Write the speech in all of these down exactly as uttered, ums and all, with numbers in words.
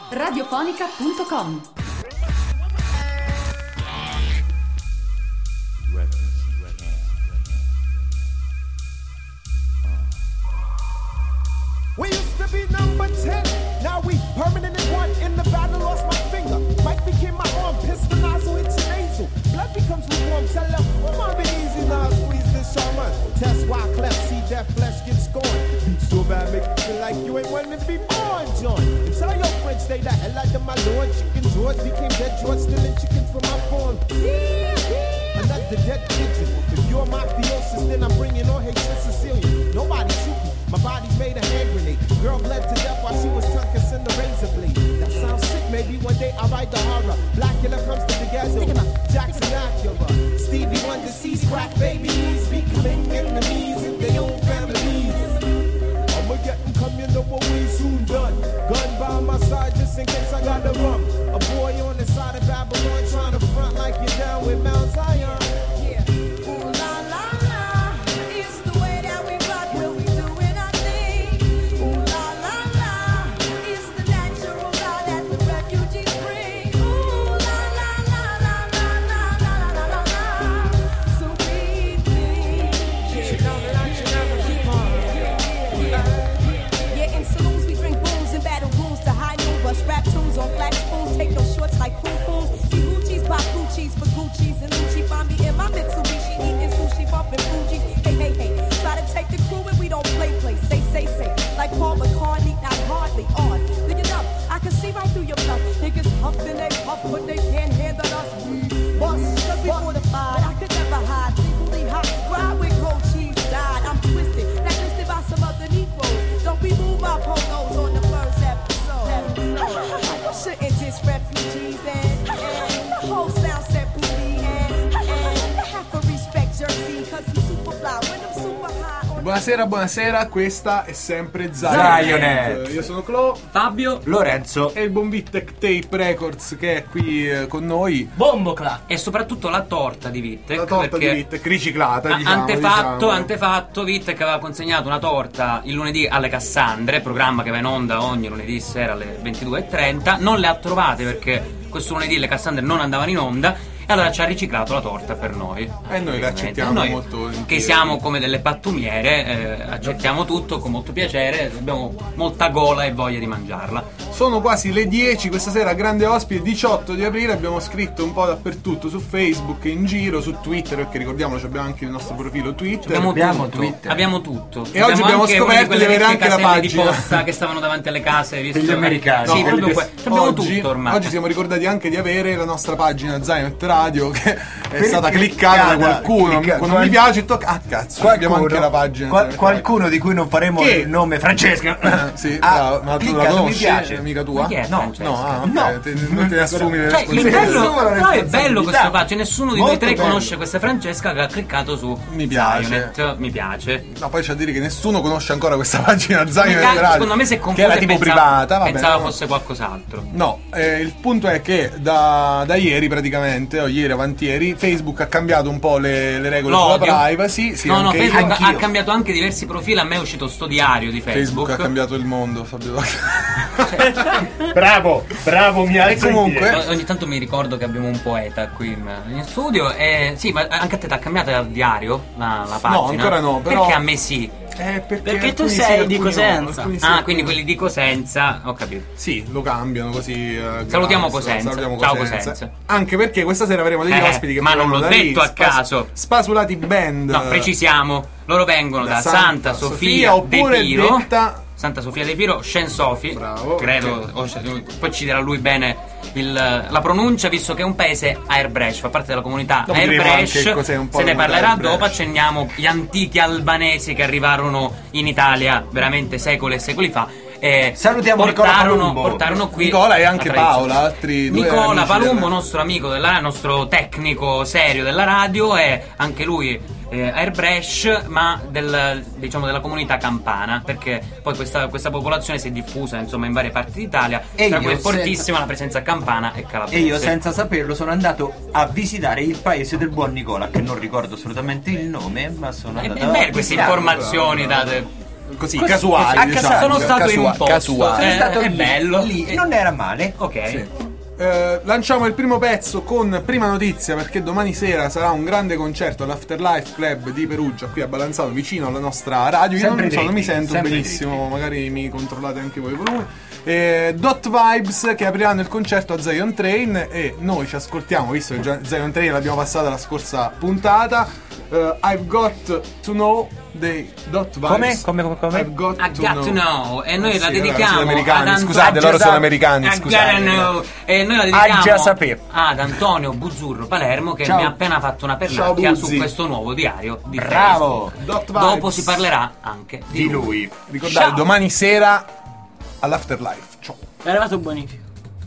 radiofonica punto com. We used to be number ten, now we permanent in one. In the battle, lost my finger. Mike became my arm, pistol nozzle hits your nasal. Blood becomes lukewarm, tell them, oh my, be easy now, squeeze this shaman. Test why cleft, see that flesh get scorned. Beat so bad, make you feel like you ain't wanting to be born, John. And tell your friends, stay the hell out of my lord. Chicken George became dead George, stealing chickens from my farm. Another dead pigeon. If you're mafiosis, then I'm bringing on hatred Sicilian. Nobody shoot me. My body's made a hand grenade. Girl bled to death while she was tongue kissing the razor blade. That sounds sick, maybe one day I'll write the horror. Blackula comes to the ghetto. Jackson Acura. Stevie Wonder sees crack babies becoming enemies in their own families. I'ma get them come, you know what we soon done. Gun by my side just in case I gotta run. A boy on the side of Babylon trying to front like you're down with Mount Zion. On flat spoons, take no shorts like poo poos. See Gucci's, pop Gucci's for Gucci's and Lucci. Find me in my Mitsubishi, eating sushi, bumping Fuji. Hey, hey, hey, try to take the crew and we don't play, play. Say, say, say, like Paul McCartney, not hardly on. Look it up, I can see right through your bluff. Niggas huffing, they puff, but they can't handle us. We bust, cause we fortified. I could never hide, secretly hot. Ride with gold cheese, died. I'm twisted, blacklisted by some other Negroes. Don't we move my polos on the first episode. You shouldn't diss refugees and, and the whole sound set booty and, and have to respect Jersey cause I'm super fly when I'm super high on. Buonasera, buonasera, questa è sempre Zionet. Io sono Clo, Fabio, Lorenzo e il buon Vittek Tape Records che è qui eh, con noi. Bombocla. E soprattutto la torta di Vittek. La torta di Vittek riciclata, a- diciamo, Antefatto, diciamo. antefatto Vittek aveva consegnato una torta il lunedì alle Cassandre, programma che va in onda ogni lunedì sera alle ventidue e trenta. Non le ha trovate perché questo lunedì le Cassandre non andavano in onda. E allora ci ha riciclato la torta per noi. E noi la accettiamo noi, molto volentieri. Che siamo come delle pattumiere, eh, accettiamo tutto con molto piacere, abbiamo molta gola e voglia di mangiarla. Sono quasi le dieci, questa sera grande ospite, diciotto di aprile, abbiamo scritto un po' dappertutto, su Facebook, in giro, su Twitter, perché ricordiamolo, abbiamo anche il nostro profilo Twitter. Abbiamo, abbiamo tutto, Twitter. abbiamo tutto. E oggi abbiamo scoperto di avere anche la pagina di posta che stavano davanti alle case, visto degli americani. Sì, no, proprio que- abbiamo oggi, tutto ormai. Oggi siamo ricordati anche di avere la nostra pagina Zionet Radio che è Perché stata cliccata da qualcuno clicca, con qual- un mi piace e tocca. Ah cazzo, Qualcuno, abbiamo anche la pagina qual- Zionet qualcuno di cui non faremo Che? il nome, Francesca. Sì, Ah, bravo, ma tu clicca, la non mi conosci? piace. Amica tua? Ma chi è No, Francesca? no, ah, ok, No. te- non te ne assumi le Cioè, il responsabilità. bello, Nessuno no, è bello questo responsabilità. fatto, nessuno di noi Molto tre bello. conosce questa Francesca che ha cliccato su Mi piace. Zionet, mi piace. No, poi c'è da dire che nessuno conosce ancora questa pagina Zionet Mi piace, Radio. secondo me si è che confusa era e tipo pensava, privata, vabbè. pensava no. fosse qualcos'altro. No, eh, il punto è che da, da ieri praticamente, o ieri avanti ieri, Facebook ha cambiato un po' le, le regole L'odio. sulla privacy. Sì, no, no, anche io. Facebook ha Anch'io. cambiato anche diversi profili. A me è uscito sto diario di Facebook. Facebook ha cambiato il mondo, Fabio. Bravo, bravo, mi E comunque- O- Ogni tanto mi ricordo che abbiamo un poeta qui in, in studio. E sì, ma anche a te ti ha cambiato il diario? La, la pagina? ancora no, però- Perché a me sì. Eh, perché Perché tu alcuni sei sì, di alcuni no, Cosenza. alcuni sì, Ah, alcuni quindi no. quelli di Cosenza, ho capito. Sì, lo cambiano così. eh, Salutiamo grazie, Cosenza. salutiamo Ciao, Cosenza. Cosenza. Anche perché questa sera avremo degli Eh, ospiti che ma non verranno l'ho da lì, detto a Spas- caso. Spasulati Band. No, precisiamo. Loro vengono da, Santa, Sofia, oppure De Piro. detta Santa Sofia De Piro, Scensofi. Bravo, Credo. o- poi ci dirà lui bene il- la pronuncia, visto che è un paese airbrush, fa parte della comunità Dopo diremo airbrush. anche cos'è un po' Se ne la comunità parlerà airbrush. dopo. Accenniamo gli antichi albanesi che arrivarono in Italia veramente secoli e secoli fa. E Salutiamo Nicola portarono, Palumbo. portarono qui Nicola e anche la tradizione. Paola, altri due Nicola amici Palumbo, della- nostro amico della nostro tecnico serio della radio, e anche lui eh, airbrush, ma del, diciamo della comunità campana, perché poi questa, questa popolazione si è diffusa insomma in varie parti d'Italia, E tra io cui è fortissima senza- la presenza campana e calabrese. E io senza saperlo sono andato a visitare il paese del buon Nicola, che non ricordo assolutamente il nome, ma sono È, andato è a belle queste visitare. informazioni date. così, Così, casuali. a diciamo. caso. Sono stato in un Casua- posto. casuali. Sono Eh, stato è lì, bello. lì, non era male. Ok. Sì. Eh, lanciamo il primo pezzo con prima notizia, perché domani sera sarà un grande concerto all'Afterlife Club di Perugia, qui a Balanzano, vicino alla nostra radio. Io Sempre non so, non mi dritti, sento sempre benissimo, magari mi controllate anche voi il volume. Eh, Dot Vibes che apriranno il concerto a Zion Train, e noi ci ascoltiamo, visto che già Zion Train l'abbiamo passata la scorsa puntata. eh, I've got to know dei Dot Vibes. Come? Come, come, come? I've got, I to, got know. to know. E noi Eh la sì, dedichiamo sono americani, ad scusate, Antonio- loro sono americani, I scusate. gotta know. E noi la Ah, dedichiamo già sapevo. ad Antonio Buzzurro Palermo, che Ciao. mi ha appena fatto una Ciao, pernacchia Buzzi. su questo nuovo diario di Bravo. Facebook. Dot Vibes. Dopo si parlerà anche di, Di lui. Ricordate, Ciao. domani sera all'Afterlife. Ciao. È arrivato bonifico.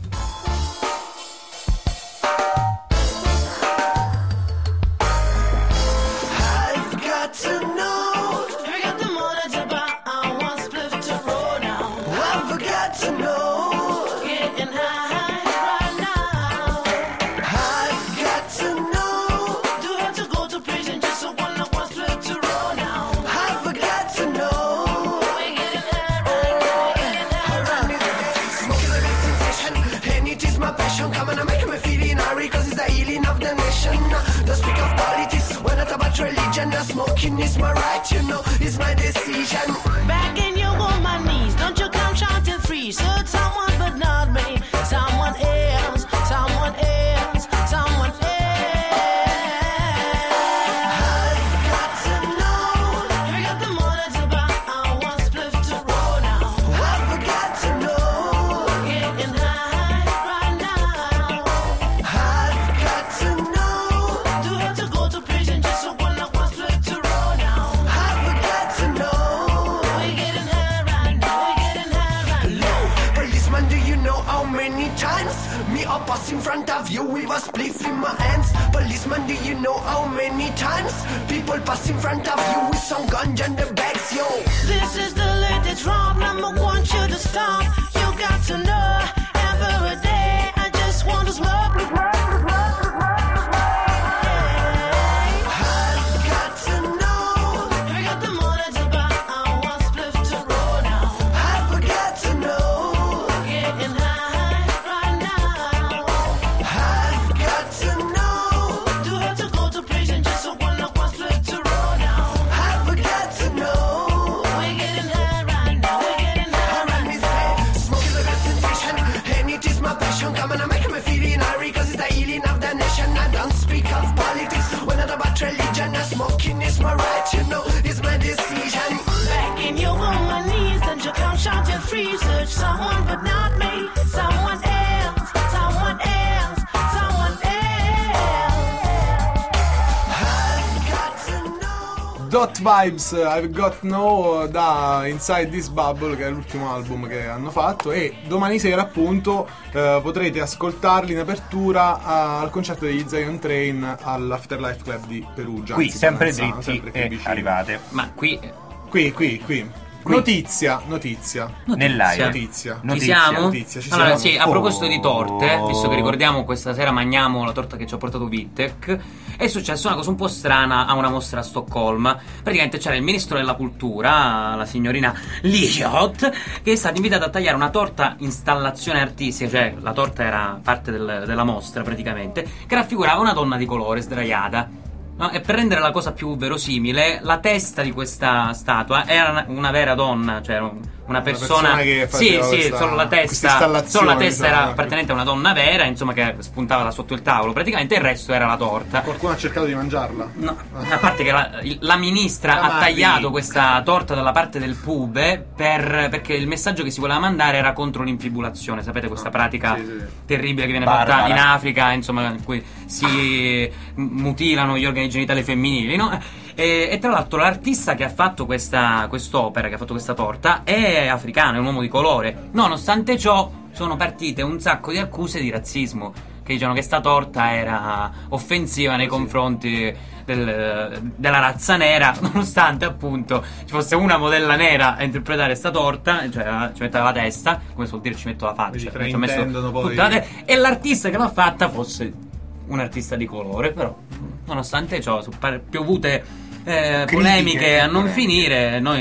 I've got to know. I got the money to buy. I want split to roll now. I forgot to know. Getting high right now. I've got to know. Do have to go to prison just so one of one split to roll now. I forgot to know. We're getting high right now. Getting high right now. Smoke is a good sensation, and it is my passion. Come on, make me feeling hurry, cause it's the healing of the nation. Don't speak of politics, we're not about religion. Now smoking is my right, you know, it's my decision. Begging you on my knees, don't you come shouting free. Search someone but not me, someone else, someone else, someone else. I've got to know. I got the money to buy, I want split to roll now. I forgot to know. Getting high right now. I've got to know. Do have to go to prison just so one of one split to roll now. I forgot to know. We're getting high right now. We're getting high right now. Policeman, do you know how many times me up pass in front of you with a spliff in my hands? Policeman, do you know how many times people pass in front of you with some ganja in their bags, yo? This is the latest rock, number one, you to stop. You got to know every day. I just want to smoke. I've got to know. I got the money to buy. I want split to roll now. I forgot to know. Getting high right now. I've got to know. Do have to go to prison just so one of one split to roll now. I forgot to know. We're getting high right now. We're getting high right now. Smoke is a good sensation, and it is my passion. Come on, make me feeling hurry, cause it's the healing of the nation. I don't speak of politics, we're not about religion. Now smoking is my right, you know, it's my decision. Begging you on my knees, don't you come shouting free. Search someone but not me, someone else, someone else, someone else. I've got to know. Dot Vibes, I've Got No, da Inside This Bubble, che è l'ultimo album che hanno fatto, e domani sera appunto eh, potrete ascoltarli in apertura a- al concerto degli Zion Train all'Afterlife Club di Perugia. Qui, anzi, sempre Balanzano, dritti sempre qui e vicino. arrivate. Ma qui Qui, qui, qui. Qui. Notizia, notizia. Nell'aria. Notizia. ci Notizia. siamo? notizia, ci allora, siamo. sì, a proposito di torte, Oh. visto che ricordiamo questa sera mangiamo la torta che ci ha portato Wittek, è successa una cosa un po' strana a una mostra a Stoccolma. Praticamente c'era il ministro della cultura, la signorina Liot, che è stata invitata a tagliare una torta installazione artistica, cioè la torta era parte del- della mostra praticamente, che raffigurava una donna di colore sdraiata. No, e per rendere la cosa più verosimile, la testa di questa statua era una, una vera donna, cioè un- una persona, persona che sì, faceva sì, questa- solo la questa testa, installazione, solo la testa era diciamo. appartenente a una donna vera, insomma, che spuntava da sotto il tavolo, praticamente il resto era la torta. Qualcuno ha cercato di mangiarla. No, a parte che la, la ministra La ha Mari. tagliato questa torta dalla parte del pube per, perché il messaggio che si voleva mandare era contro l'infibulazione. Sapete questa pratica sì, sì. terribile che viene Barbara. fatta in Africa, insomma, in cui si mutilano gli organi genitali femminili, no? E, e tra l'altro l'artista che ha fatto questa quest'opera, che ha fatto questa torta, è africano, è un uomo di colore. Nonostante ciò, sono partite un sacco di accuse di razzismo, che dicono che sta torta era offensiva nei confronti del- della razza nera, nonostante appunto ci fosse una modella nera a interpretare sta torta, cioè la- ci metteva la testa, come si vuol dire ci metto la faccia, Vedi, cioè, ci ho messo fraintendono poi. tutta la te- e l'artista che l'ha fatta fosse un artista di colore, però nonostante ciò sono par- piovute eh, Critiche polemiche a non polemiche. finire, noi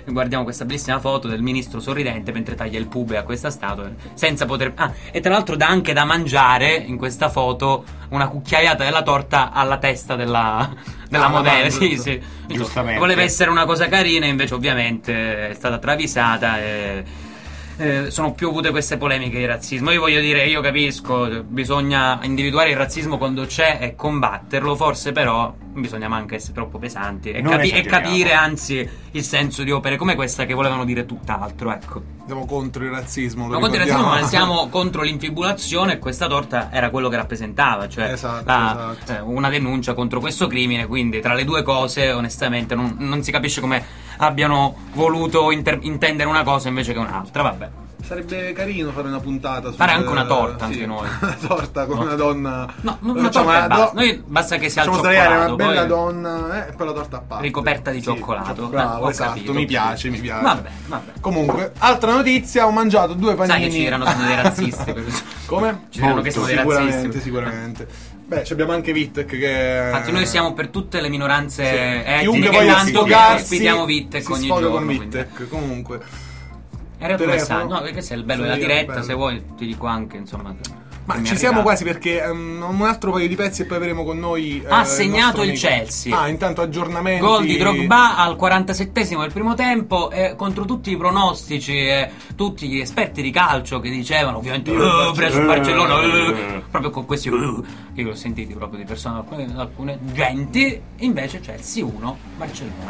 guardiamo questa bellissima foto del ministro sorridente mentre taglia il pube a questa statua senza poter... Ah, e tra l'altro dà anche da mangiare in questa foto una cucchiaiata della torta alla testa della, della Ah, modella. mangia, Sì, sì. Giustamente. Voleva essere una cosa carina, invece ovviamente è stata travisata e... Eh, sono piovute queste polemiche di razzismo. Io voglio dire, io capisco, bisogna individuare il razzismo quando c'è e combatterlo, forse però bisogna anche essere troppo pesanti e, Non capi- e esageriamo. capire anzi il senso di opere come questa che volevano dire tutt'altro, ecco. Siamo contro il razzismo. lo Ma contro il ricordiamo. razzismo, ma siamo contro l'infibulazione e questa torta era quello che rappresentava, cioè Esatto, la- esatto. eh, una denuncia contro questo crimine, quindi tra le due cose onestamente non, non si capisce come abbiano voluto inter- intendere una cosa invece che un'altra, vabbè. Sarebbe carino fare una puntata. Fare sul- anche una torta, sì, anche noi. Una torta con No. una donna. No, non Facciamo una torta e do- basta. Noi basta che sia al facciamo sdraiare cioccolato, una bella poi- donna eh, e poi la torta a parte. Ricoperta di Sì, cioccolato. Bravo, Eh, ho esatto, capito. mi piace, mi piace. Vabbè, vabbè. Comunque, altra notizia, ho mangiato due panini. Sai che ci erano dei razzisti. per- Come? Ci erano che sono dei Sicuramente, razzisti. sicuramente. Beh, ci abbiamo anche Wittek che... Infatti noi siamo per tutte le minoranze Sì. Chiunque etniche, voglia tanto che sfogarsi qui diamo Wittek si ogni sfoga giorno. con quindi. Wittek, comunque. Era un Telefono? messaggio. No, perché se è il bello Sì, della diretta, bello. se vuoi ti dico anche, insomma. che- Ma che mi ci è siamo arrivato. quasi perché um, un altro paio di pezzi e poi avremo con noi... Ha eh, segnato nostro il amico. Chelsea. Ah, intanto aggiornamenti... Gol di Drogba al quarantasettesimo del primo tempo e contro tutti i pronostici e tutti gli esperti di calcio che dicevano ovviamente "Oh, preso il Barcellona eh", proprio con questi "Oh", che io ho sentiti proprio di persone, alcune, alcune genti, invece Chelsea uno, Barcellona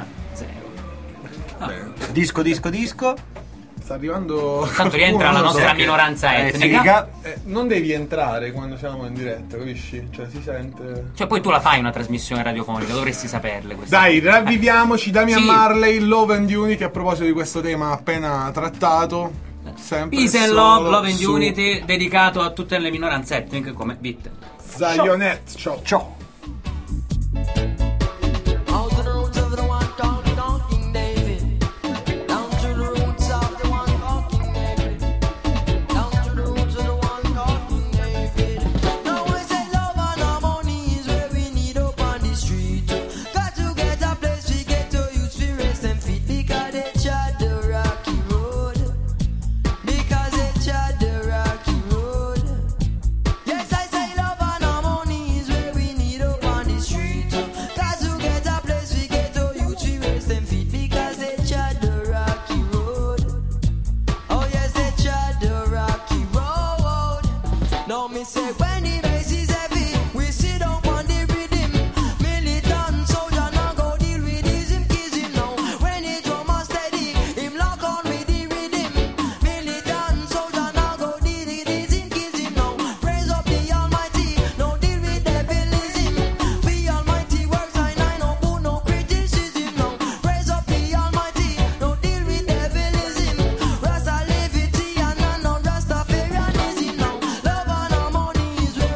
zero. Disco, disco, disco. Sta arrivando... Tanto rientra la qualcuno, non so nostra che- minoranza Eh, etnica. Sica. Eh, non devi entrare quando siamo in diretta, capisci? Cioè, si sente... Cioè poi tu la fai una trasmissione radiofonica, dovresti saperle queste Dai, cose. ravviviamoci Damian Sì. Marley, Love and Unity, a proposito di questo tema appena trattato. Sempre Peace and solo Love, Love and su Unity, dedicato a tutte le minoranze etniche come Wittek. Zionet, ciao. Ciao. Out to the roots of the one called King David. Down to the roots of the one called King David. Down to the roots of the one called King David. Now we say love and harmony is where we need up on the street. Got to get a place we get to use to rest and feet because they trod the rocky road. Because they trod the rocky road. Yes, I say love and harmony is where we need up on the street. Cause to get a place we get to you to raise them feet because they trod the rocky road. Oh yes, they trod the rocky road. Now me say when the bass is heavy, we sit down on the rhythm. Militant soldier now go deal with his him kiss him now. When the drum is steady, him lock on with the rhythm. Militant soldier now go deal with his him kiss him now. Praise up the Almighty, no deal with devilism. The Almighty works and I no put no criticism now. Praise up the Almighty, no deal with devilism. Rasta levity and I no Rastafarianism now. Love and harmony is where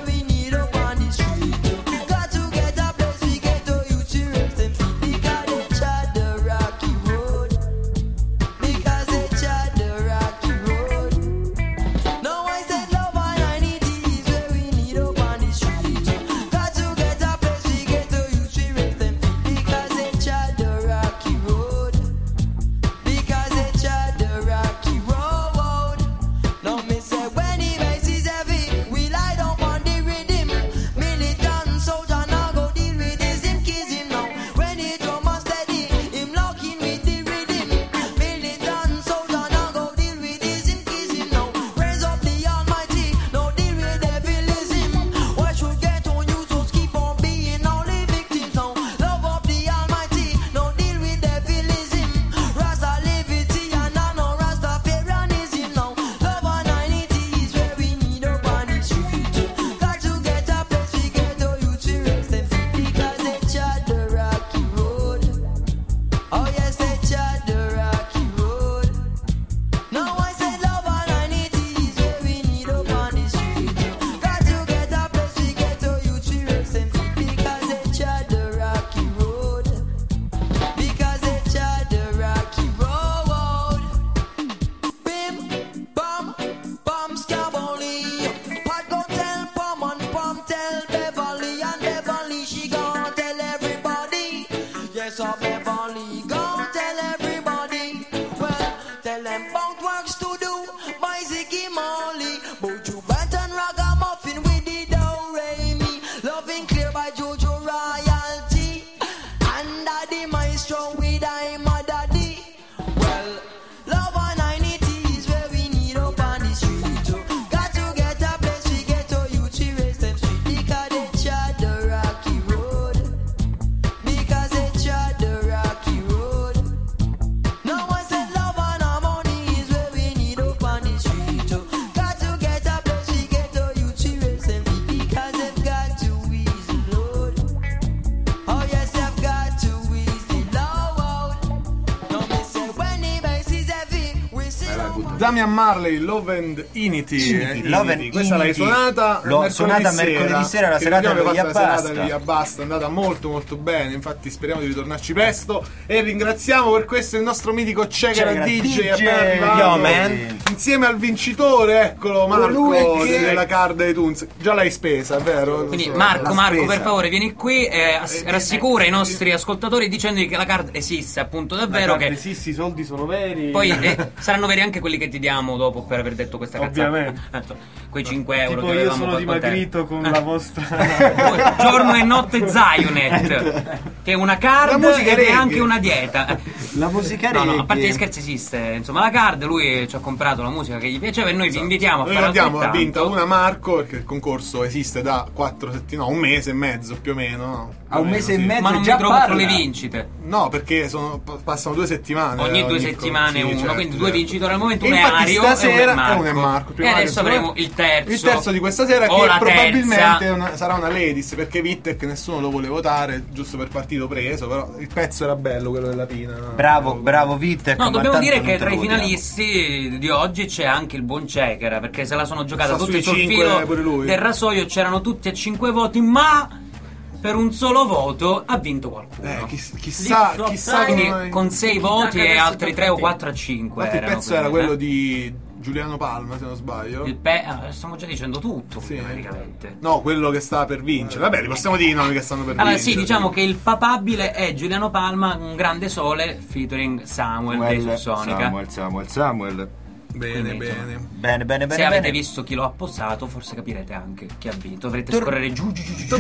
Damian Marley, Love and Unity. Unity, eh, Love and Questa l'hai Unity. suonata L'ho mercoledì suonata mercoledì sera, la che serata abbiamo dello fatto la serata Yabbasta. dello Yabbasta, è andata molto molto bene, infatti speriamo di ritornarci presto e ringraziamo per questo il nostro mitico Cegara Cegara D J, D J, appena arrivato, yo, man. insieme al vincitore, eccolo Marco Colui che- della card iTunes. Già l'hai spesa, vero? Quindi Non so. Marco, la Marco, spesa. per favore, vieni qui e ass- rassicura i nostri ascoltatori dicendogli che la card esiste appunto davvero, che Sì, i soldi sono veri. poi eh, saranno veri anche quelli che ti diamo dopo per aver detto questa cazzata. Ovviamente. Ecco, quei cinque euro Tipo che io avevamo sono con te. dimagrito con la vostra. Giorno e notte Zionet, che è una La card musica ed è reggae. anche una dieta. La musica No, no, a parte reggae. gli scherzi esiste, insomma la card, lui ci ha comprato la musica che gli piaceva e noi vi invitiamo a fare Ricordiamo, ha altrettanto. vinto una Marco perché il concorso esiste da quattro settimane, no, un mese e mezzo più o meno. No? A un Più o mese e meno, sì. mezzo Ma non già mi trovo tra parla. le vincite. No, perché sono, pa- passano due settimane. Ogni due co- settimane sì, uno, certo, quindi due certo. vincitori al momento, E uno è infatti Ario stasera e uno è Marco. uno è Marco. Il primo E Ario adesso secondo avremo me- il terzo. Il terzo di questa sera o che la probabilmente terza. è una- sarà una ladies, perché Vittek nessuno lo vuole votare, giusto per partito preso, però il pezzo era bello, quello della Pina. no? Bravo, bravo Vittek. No, ma dobbiamo tanto dire non che te tra lo i votiamo. finalisti di oggi c'è anche il buon Cekera, perché se la sono giocata Sta tutti sui sul cinque filo pure lui. del rasoio, c'erano tutti a cinque voti, ma per un solo voto ha vinto qualcuno. Eh, chiss- chissà, Lì, chissà Quindi come mai. con sei voti e altri tre o quattro a cinque. Infatti il erano, pezzo era quindi, quello eh. di Giuliano Palma, se non sbaglio. Il pe- ah, stiamo già dicendo tutto, Sì. praticamente. No, quello che sta per vincere. Vabbè, li possiamo dire i nomi che stanno per Allora vincere. sì, diciamo che il papabile è Giuliano Palma, Un grande sole featuring Samuel dei Samuel, Subsonica. Samuel, Samuel, Samuel. Bene, Quindi, insomma, bene. Bene, bene, bene. Se avete bene. visto chi lo ha posato, forse capirete anche chi ha vinto. Dovrete Tor- scorrere giù, giù, giù, giù, giù.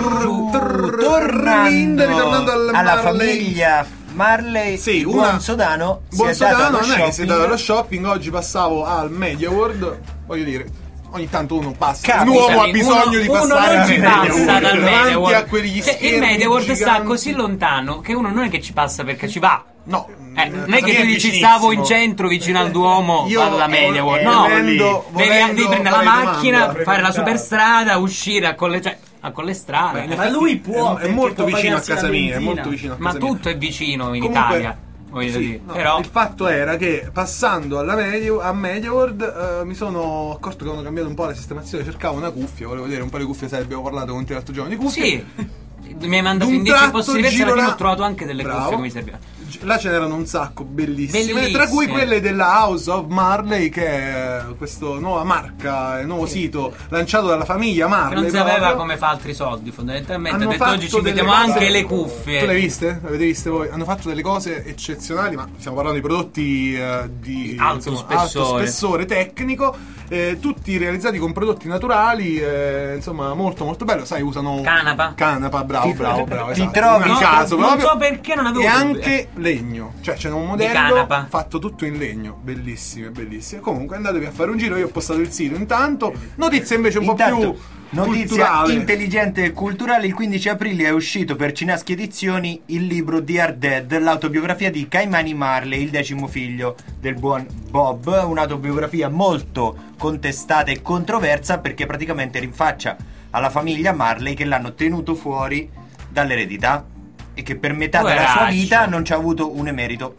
Tornando, ritornando al alla Marley. famiglia Marley, Sì, il una- buon Sodano Buon si è dato Sodano, allo non è che si è dato shopping. allo shopping. Oggi passavo al Media World. Voglio dire, ogni tanto uno passa. Capita. Un uomo ha Uno- bisogno di uno passare non al ci Media passa World, dal davanti Media World. a quegli Cioè, schermi il Media World sta giganti. così lontano che uno non è che ci passa perché ci va. No, Eh, mm, non è che è tu dici vicinissimo. stavo in centro vicino al Duomo, Io, vado alla Media World. eh, No, volendo- devi, volendo devi prendere la fare macchina, domanda. fare la superstrada, uscire a colle, cioè, a colle strade. Ma lui può, è, è perché molto può vicino a pagarsi casa la mia, è benzina. molto vicino a Ma casa mia. tutto è vicino in Comunque, Italia, voglio sì, dire. no, Però il fatto era che passando alla Media, a Media World eh, mi sono accorto che avevano cambiato un po' la sistemazione, cercavo una cuffia, volevo vedere un po' le cuffie, sai, abbiamo parlato con te l'altro giorno di cuffie. sì, mi hai mandato D'un indizi tratto possibili e alla giro fine là- ho trovato anche delle Bravo. cuffie che mi servivano. Gi- Là ce n'erano un sacco bellissime, Bellissime. tra cui quelle della House of Marley, che è questa nuova marca, il nuovo sito lanciato dalla famiglia Che Marley. non sapeva proprio. come fa altri soldi, fondamentalmente. Hanno Ha detto fatto oggi ci delle mettiamo cose- anche le Tu le hai cuffie. viste? Le avete viste voi? Hanno fatto delle cose eccezionali, ma stiamo parlando di prodotti eh, di Alto insomma, alto spessore. spessore tecnico, eh, tutti realizzati con prodotti naturali, eh, insomma molto molto bello. Sai, usano Canapa. Canapa, bravo, Ti- bravo, bravo. ti esatto. trovi- Un No, caso non proprio. so perché non avevo E dubbi. anche legno, cioè c'è un modello canapa. fatto tutto in legno, bellissime, bellissime. Comunque andatevi a fare un giro, io ho postato il sito intanto. Notizia invece un po' Intanto, più notizia culturale. intelligente e culturale: il quindici aprile è uscito per Cinaschi Edizioni il libro di Are Dead, l'autobiografia di Caimani Marley, il decimo figlio del buon Bob. Un'autobiografia molto contestata e controversa perché praticamente rinfaccia alla famiglia Marley che l'hanno tenuto fuori dall'eredità e che per metà della sua Poveraccio. vita non ci ha avuto un emerito.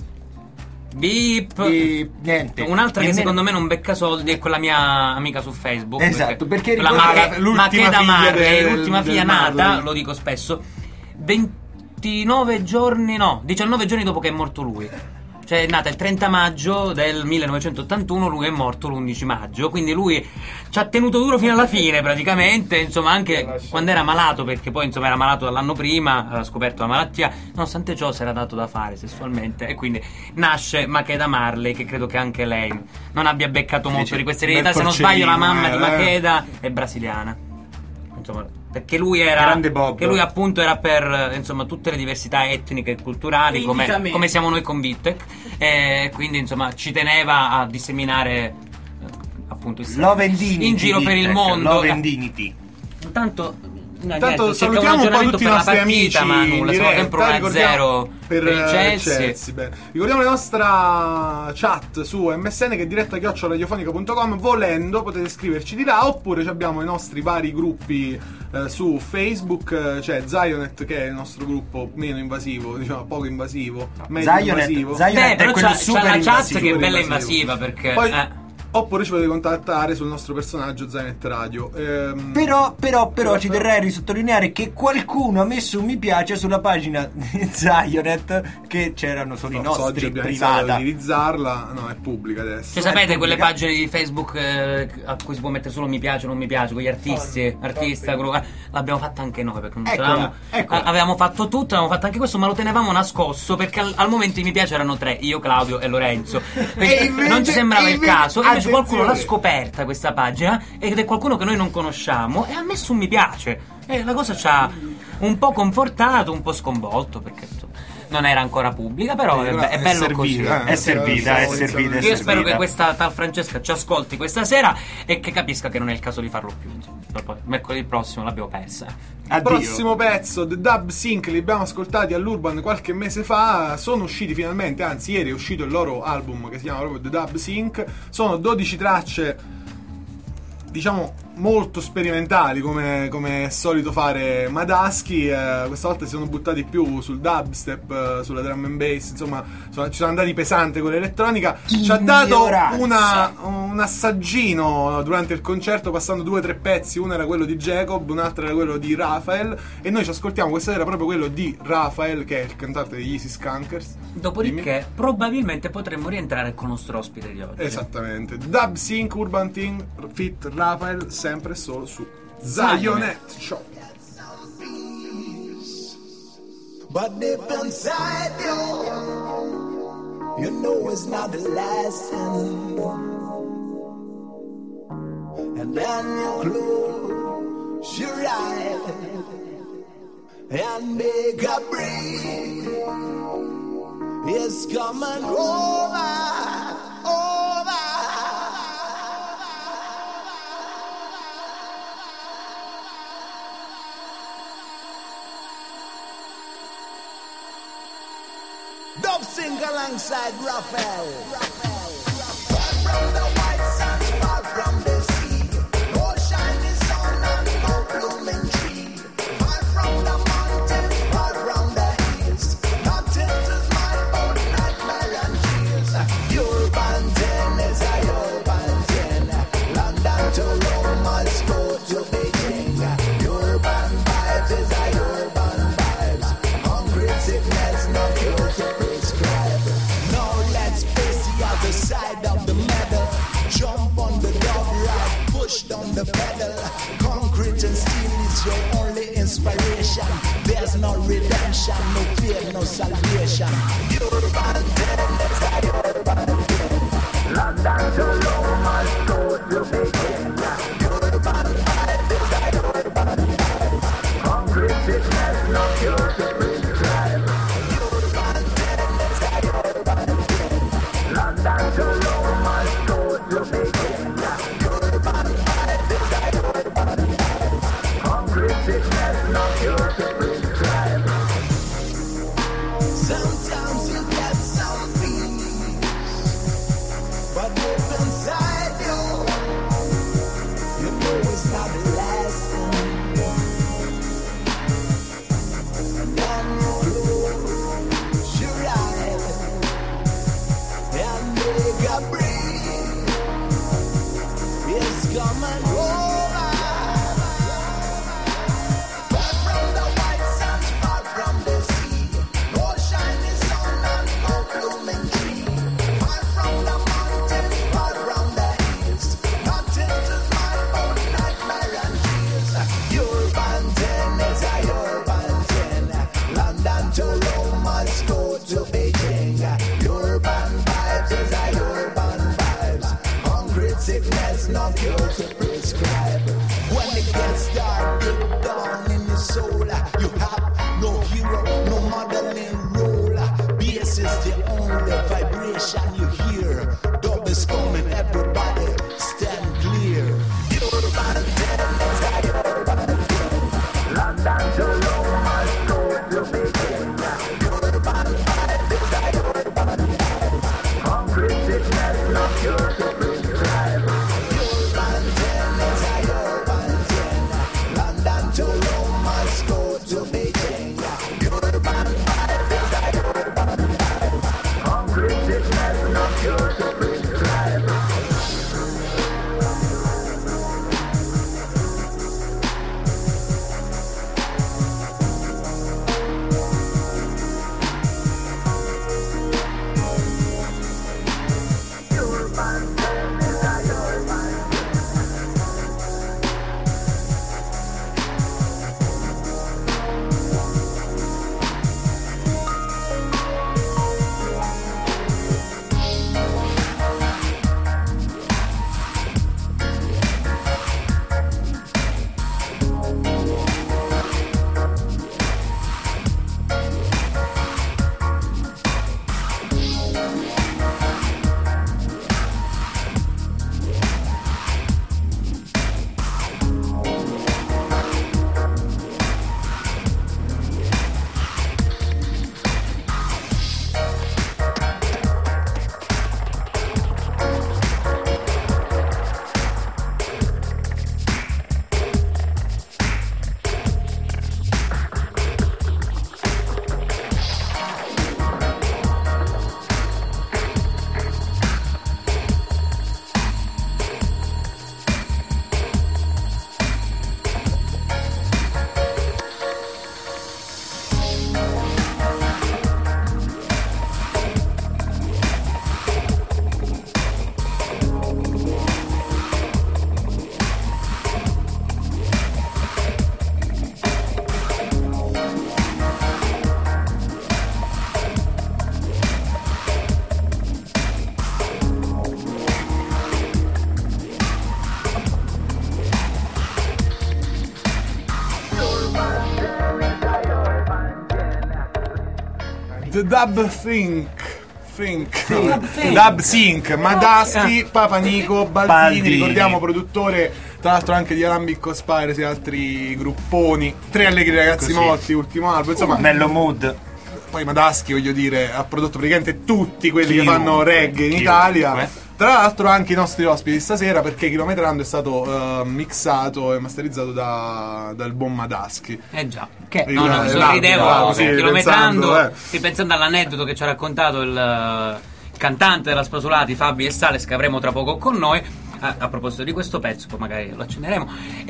Beep. E niente. Un'altra che Nemmeno- secondo me non becca soldi è quella mia amica su Facebook. Esatto, perché la ricorda- Mache- l'ultima Makeda figlia Marley, del- l'ultima del figlia nata, Marley. lo dico spesso, ventinove giorni, no, diciannove giorni dopo che è morto lui. Cioè è nata il trenta maggio del millenovecentottantuno, lui è morto l'undici maggio, quindi lui ci ha tenuto duro fino alla fine praticamente, insomma anche quando era malato, perché poi insomma era malato dall'anno prima, aveva scoperto la malattia, nonostante ciò si era dato da fare sessualmente e quindi nasce Makeda Marley, che credo che anche lei non abbia beccato molto Invece, di queste bel eredità, se non sbaglio la porcellino mamma di era, eh. Makeda è brasiliana. Insomma, perché lui era Grande Bob. che lui appunto era per eh, insomma tutte le diversità etniche e culturali come, Indicamente. come siamo noi con Vittek, e quindi insomma ci teneva a disseminare eh, appunto il Love and Dignity, in giro per il Vittek, mondo. Love Eh, and Dignity. Intanto no, Intanto niente, cerchiamo salutiamo un po' aggiornamento tutti i per la nostri partita, amici ma in nulla, siamo diretta, sempre uno a ricordiamo- zero per per il eh, Chelsea. Chelsea, bene. Ricordiamo la nostra chat su M S N che è diretta chiocciola radiofonica punto com, volendo potete scriverci di là, oppure ci abbiamo i nostri vari gruppi eh, su Facebook, eh, c'è Zionet che è il nostro gruppo meno invasivo, diciamo poco invasivo, medio Zionet, invasivo. Zionet Beh, è però quello c'ha, super c'ha la chat invasivo, che è bella invasivo. invasiva perché Poi eh. Oppure ci potete contattare sul nostro personaggio Zainet Radio. Ehm, Però, però, però ci terrei a risottolineare che qualcuno ha messo un mi piace sulla pagina di Zionet, che c'erano solo i no, so, oggi nostri abbiamo iniziato ad privata. utilizzarla. No, è pubblica adesso. Cioè, sapete È quelle pubblica. pagine di Facebook eh, a cui si può mettere solo mi piace o non mi piace, con gli artisti, artista, quello- eh, l'abbiamo fatta anche noi perché non Eccola, c'eravamo- eccola. a- avevamo fatto tutto, avevamo fatto anche questo, ma lo tenevamo nascosto perché al, al momento i mi piace erano tre, io, Claudio e Lorenzo. Perché invece- non ci sembrava e il invece- caso, invece qualcuno l'ha attenzione. scoperta questa pagina ed è qualcuno che noi non conosciamo e ha messo un mi piace. E la cosa ci ha un po' confortato, un po' sconvolto perché insomma, non era ancora pubblica, però Sì, è, però è è bello servita, così. eh. È servita, è servita, è Io spero servita. che questa tal Francesca ci ascolti questa sera e che capisca che non è il caso di farlo più. Insomma. Dopo, mercoledì prossimo l'abbiamo persa. Addio. Prossimo pezzo, The Dub Sync, li abbiamo ascoltati all'Urban qualche mese fa, sono usciti finalmente, anzi ieri è uscito il loro album che si chiama proprio The Dub Sync, sono dodici tracce, diciamo molto sperimentali come, come è solito fare Madaschi, eh, questa volta si sono buttati più sul dubstep, eh, sulla drum and bass, insomma sono- ci sono andati pesante con l'elettronica, ci ha dato Ignoranza. una, un assaggino durante il concerto passando due o tre pezzi, uno era quello di Jacob, un altro era quello di Raphael e noi ci ascoltiamo questa sera proprio quello di Raphael che è il cantante degli Easy Skunkers. Dopodiché, probabilmente potremmo rientrare con il nostro ospite di oggi. Esattamente, Dub Sync Urban Thing Fit Raphael, sempre e solo su Zionet Show. But deep inside you, you know it's not the last thing. And then you close your eyes and make a breathe. It's coming over, over. Dub sing alongside Raphael. Far from the white sands, far from the sea, no shiny sun and no blooming tree. Far from the mountains, far from the hills, nothing to smile but nightmare and chills. Urban ten is a urban ten. London to Rome, Moscow to Beijing. Urban vibes is a urban vibes. Hungry sickness, no cure to prescribe. Now let's face the other side of the medal. Jump on the dog ride, push down the pedal. Concrete and steel is your only inspiration. There's no redemption, no fear, no salvation. Urban ten is a urban ten. London to Rome, Moscow to Beijing. Urban vibes is a urban vibes. Concrete sickness, no cure to prescribe. Urban ten is a urban ten. London to Rome, Moscow to Beijing. Urban vibes is a urban vibes. Concrete sickness, no cure to prescribe. Sometimes you get some peace, but deep inside you, you know it's not the last thing. And then you close your eyes and make a breathe. It's coming over. Far from the white sands, far from the sea, no shiny sun and no blooming tree. Far from the mountains, far from the hills, nothing to smile but nightmare and chills. Urban ten is a urban ten. London to Rome, Moscow to Beijing. Urban vibes is a urban vibes. Hungry sickness, no cure to prescribe. The Dub Think Think Dub Think. Dub Sync Madaschi, Papa Nico, Baldini, Baldini. ricordiamo produttore tra l'altro anche di Alambic Conspiracy e altri grupponi. Tre allegri ragazzi Così. morti, ultimo album, insomma. Mellow Mood. Poi Madaschi, voglio dire, ha prodotto praticamente tutti quelli che Chiunque, fanno reggae in chiunque. Italia. Tra l'altro anche i nostri ospiti stasera, perché Chilometrando è stato eh, mixato e masterizzato da, dal buon Madaschi. Eh già. Che Il- No, no, mi l'album, sorridevo l'album, sì, chilometrando, pensando, eh. ripensando all'aneddoto che ci ha raccontato il, eh, il cantante della Spasolati, Fabi e Sales, che avremo tra poco con noi. A, a proposito di questo pezzo, poi magari lo accenderemo.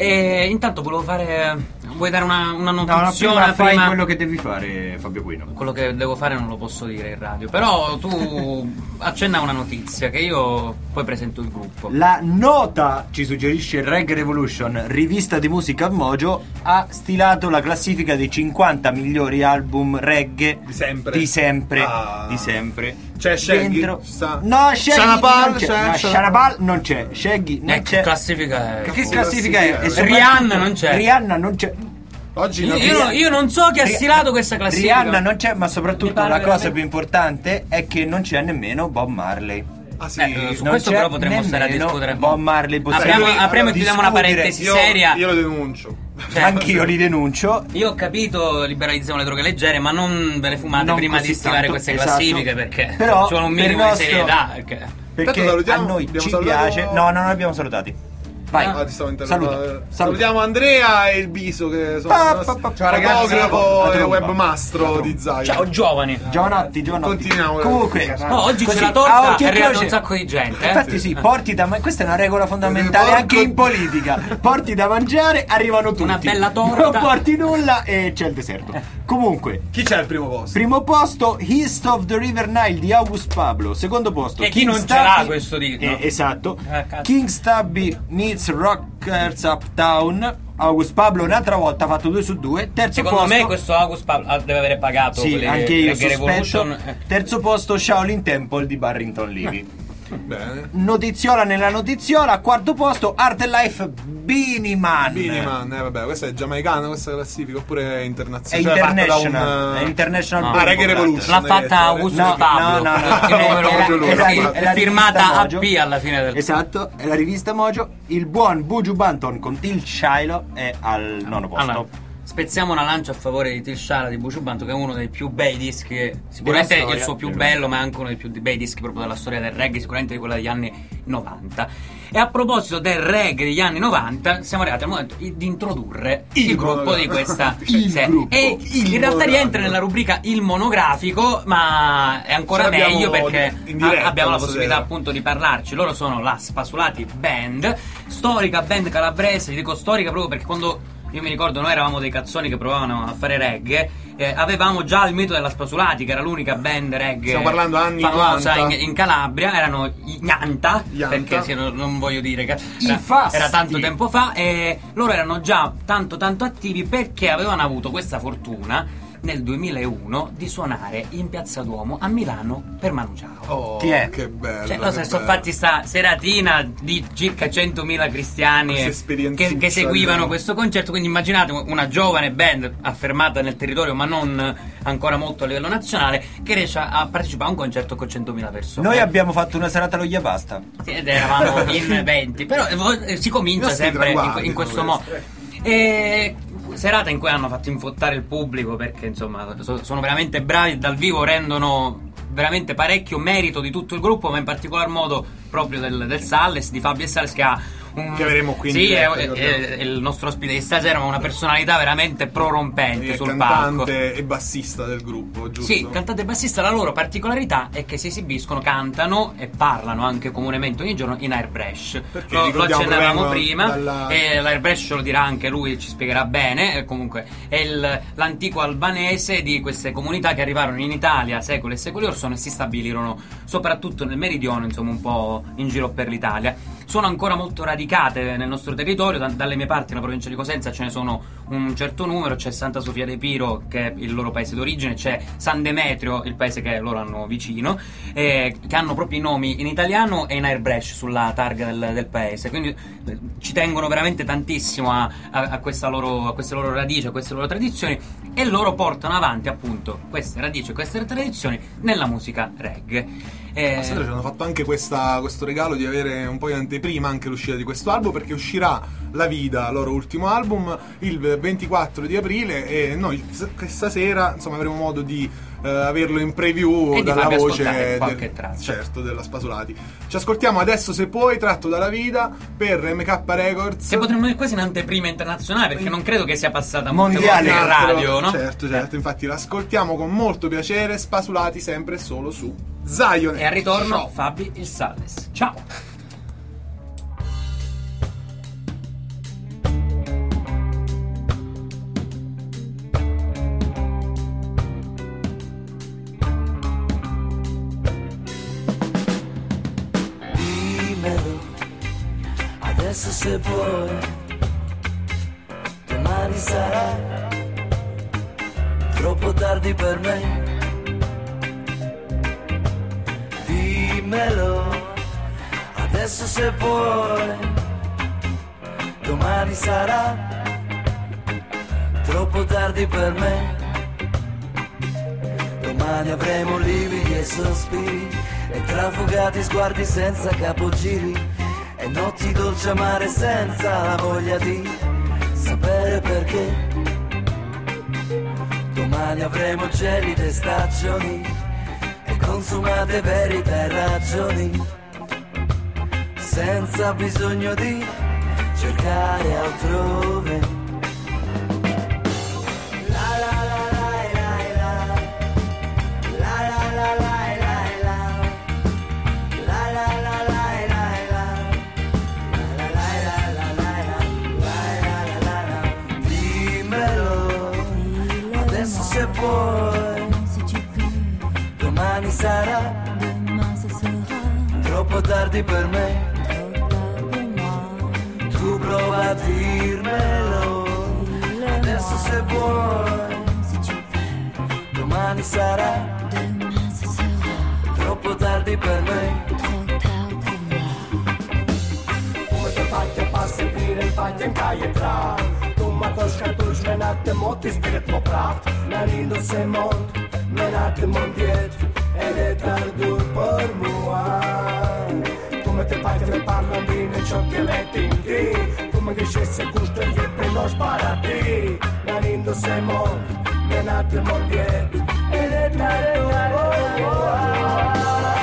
E intanto volevo fare. Vuoi dare una, una No, no, notizione prima fai prima? quello che devi fare, Fabio Quino. Quello che devo fare non lo posso dire in radio. Però tu accenna una notizia che io poi presento il gruppo. La nota, ci suggerisce Reggae Revolution, rivista di musica Mojo, ha stilato la classifica dei cinquanta migliori album reggae Di sempre. Di sempre. Ah. Di sempre. C'è Shaggy? Dentro. Ci sta? No, Shaggy Shanapal, non c'è. c'è? No, Shanapal non c'è. Shaggy non Eh, che c'è. classifica è? Che classifica è? E soprattutto- Rihanna non c'è. Rihanna non c'è. Oggi Io, no- io- io non so chi ha Ri- stilato questa classifica. Rihanna non c'è, ma Mi soprattutto pare la cosa veramente- più importante è che non c'è nemmeno Bob Marley. Ah sì, Eh, su Non questo c'è però potremmo stare a nemmeno discutere. Bob Marley. Apriamo, possiamo apriamo e chiudiamo una discutere. parentesi io, seria. io lo denuncio. Cioè, Anch'io li denuncio. Io ho capito, liberalizziamo le droghe leggere, ma non ve le fumate Non prima così di stilare tanto, queste esatto. classifiche, perché Però, ci vuole un per minimo il di nostro- serietà. Perché... Perché Aspetta, salutiamo? a noi Abbiamo ci salutato- piace. No, non abbiamo salutati. Vai. Ah, ti stavo interrompendo. Saluta. Eh, Saluta. Salutiamo Andrea e il Biso che sono Pa, i nostri pa, pa, cioè, ragazzi, fotografo la e tromba. webmastro La di Zion. Ciao giovani. Giovanotti, Giovanotti. Continuiamo. Comunque, Oh, oggi così, c'è la a torta, occhio è e arrivato croce. un sacco di gente. Eh? Infatti sì, porti da ma- questa è una regola fondamentale Porco- anche in politica. Porti da mangiare, arrivano tutti. Una bella torta. Non porti nulla e c'è il deserto. Comunque, Chi c'è al primo posto? primo posto East of the River Nile di August Pablo. Secondo posto E chi King non ce Stubby- l'ha questo disco? Eh, esatto. Eh, cazzo. King Stubby meets Rockers Uptown. August Pablo un'altra volta ha fatto due su due. Terzo Secondo posto me questo August Pablo ah, deve avere pagato sì, quelle anche io Reggae sospetto. Revolution. Eh. Terzo posto Shaolin Temple di Barrington Levy. Bene. Notiziola nella notiziola. Quarto posto Art and Life Beanie Man. Miniman, eh vabbè, questa è giamaicana questa classifica oppure è È internazionale? Cioè, fatta da international. un, È international. No. Ah, Billboard. Reggae Revolution. L'ha fatta eh, August No, Pablo. no, no, no. Il numero È la- uno, è la- sì, è la è firmata rivista A Mojo. P alla fine del. Esatto, è la rivista Mojo. Il buon Buju Banton con Till Shiloh è al nono posto. Allora, spezziamo una lancia a favore di Till Shiloh di Buju Banton, che è uno dei più bei dischi, sicuramente Della storia, il suo più del bello, ma è anche uno dei più bei dischi proprio della storia del reggae, sicuramente di quella degli anni novanta. E a proposito del reggae degli anni novanta, siamo arrivati al momento di introdurre il, Il gruppo monografico. di questa Il serie. gruppo. E Il in realtà monografico. rientra nella rubrica il monografico, ma è ancora Ce l'abbiamo meglio perché in diretta a- abbiamo la questa possibilità sera. appunto di parlarci. Loro sono la Spasolati Band, storica band calabrese. Dico storica proprio perché quando io mi ricordo noi eravamo dei cazzoni che provavano a fare reggae, eh, avevamo già il mito della Spasolati, che era l'unica band reggae Stiamo parlando anni famosa in, novanta. in Calabria. Erano i Gnanta, Gnanta. perché sì, non, non voglio dire che I era, Fasti. era tanto tempo fa, e loro erano già tanto tanto attivi perché avevano avuto questa fortuna nel duemilauno di suonare in Piazza Duomo a Milano per Manu Chao. Oh, Chi è? che bello. Cioè, loro che si sono bello. fatti sta seratina di circa centomila cristiani Questa che, esperienzuccia, che seguivano diciamo. questo concerto. Quindi immaginate una giovane band affermata nel territorio, ma non ancora molto a livello nazionale, che riesce a partecipare a un concerto con centomila persone. Noi abbiamo fatto una serata allo Yabasta. Sì, ed eravamo in venti, però eh, si I comincia nostri sempre in, traguardi in questo sono modo. questi. E serata in cui hanno fatto infottare il pubblico, perché insomma so- sono veramente bravi, dal vivo rendono veramente parecchio merito di tutto il gruppo, ma in particolar modo proprio del, del Salles, di Fabio e Salles, che ha un, Che avremo qui in sì, diretta, è, ricordiamo. è- è il nostro ospite di stasera, ma una personalità veramente prorompente È sul palco. cantante e bassista del gruppo, giusto? Sì, cantante e bassista. La loro particolarità è che si esibiscono, cantano e parlano anche comunemente ogni giorno in airbrush. Perché Lo, lo ricordiamo accennavamo provengono prima, dalla- e l'airbrush lo dirà anche lui, ci spiegherà bene. E comunque è il- l'antico albanese di queste comunità che arrivarono in Italia secoli e secoli or sono e si stabilirono soprattutto nel meridione, insomma un po' in giro per l'Italia. sono ancora molto radicate nel nostro territorio. Da- dalle mie parti, nella provincia di Cosenza, ce ne sono un certo numero. C'è Santa Sofia de Piro, che è il loro paese d'origine, c'è San Demetrio, il paese che loro hanno vicino, eh, che hanno proprio i nomi in italiano e in airbrush sulla targa del, del paese, quindi eh, ci tengono veramente tantissimo a, a, a, questa loro, a queste loro radici, a queste loro tradizioni, e loro portano avanti appunto queste radici e queste tradizioni nella musica reggae. Eh, Ma Sandra ci hanno fatto anche questa, questo regalo di avere un po' in anteprima anche l'uscita di questo album, perché uscirà La Vida, loro ultimo album, il ventiquattro di aprile, e noi s- questa sera insomma avremo modo di eh, averlo in preview E di dalla farvi voce ascoltare qualche del- traccia. certo, della Spasolati. Ci ascoltiamo Adesso Se Puoi, tratto dalla Vida per M K Records. che potremmo dire quasi in anteprima internazionale, perché non credo che sia passata molte Mondiale. volte in radio, no? Certo, certo, infatti l'ascoltiamo con molto piacere, Spasolati sempre e solo su Zion. E al ritorno Ciao. Fabi il Salles. Ciao. Dimmelo, adesso se puoi, domani sarà troppo tardi per me. Dimmelo, adesso se puoi, domani sarà troppo tardi per me. Domani avremo lividi e sospiri e trafugati sguardi senza capogiri e notti dolci amare senza la voglia di sapere perché. Domani avremo gelide stagioni e consumate verità e ragioni senza bisogno di cercare altrove. Se puoi, domani sarà troppo tardi per me. Tu prova a dirmelo, adesso se vuoi, domani sarà troppo tardi per me. Come te fai a passi prire il fai in calle tra tu ma toška tuž menate moti spirit mo pravt na rindo se mond menate mondiet ed è tardo per mua tu me te fai me parlan bine ciò che metti in ti tu me găsește gusto e pe nos para ti na rindo se mond menate mondiet ed è tardo per mua.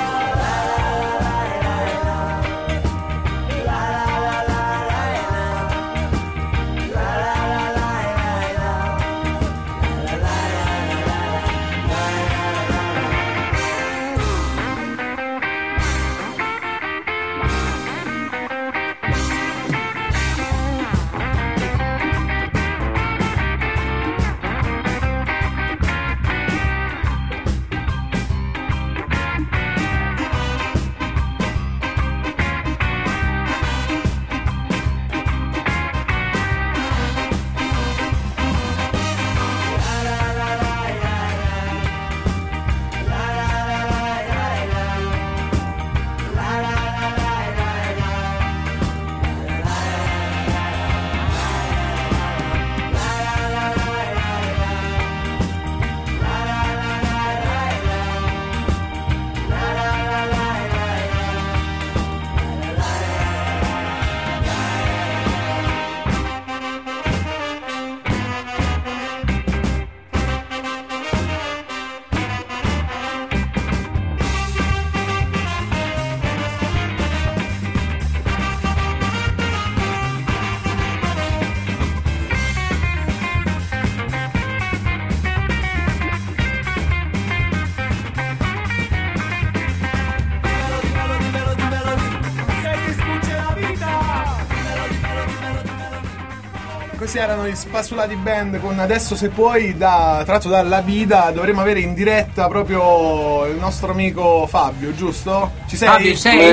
Questi erano gli Spasolati Band con Adesso Se Puoi, da, tratto dalla Vida. Dovremmo avere in diretta proprio il nostro amico Fabio, giusto? Ci sei? Fabio, sei?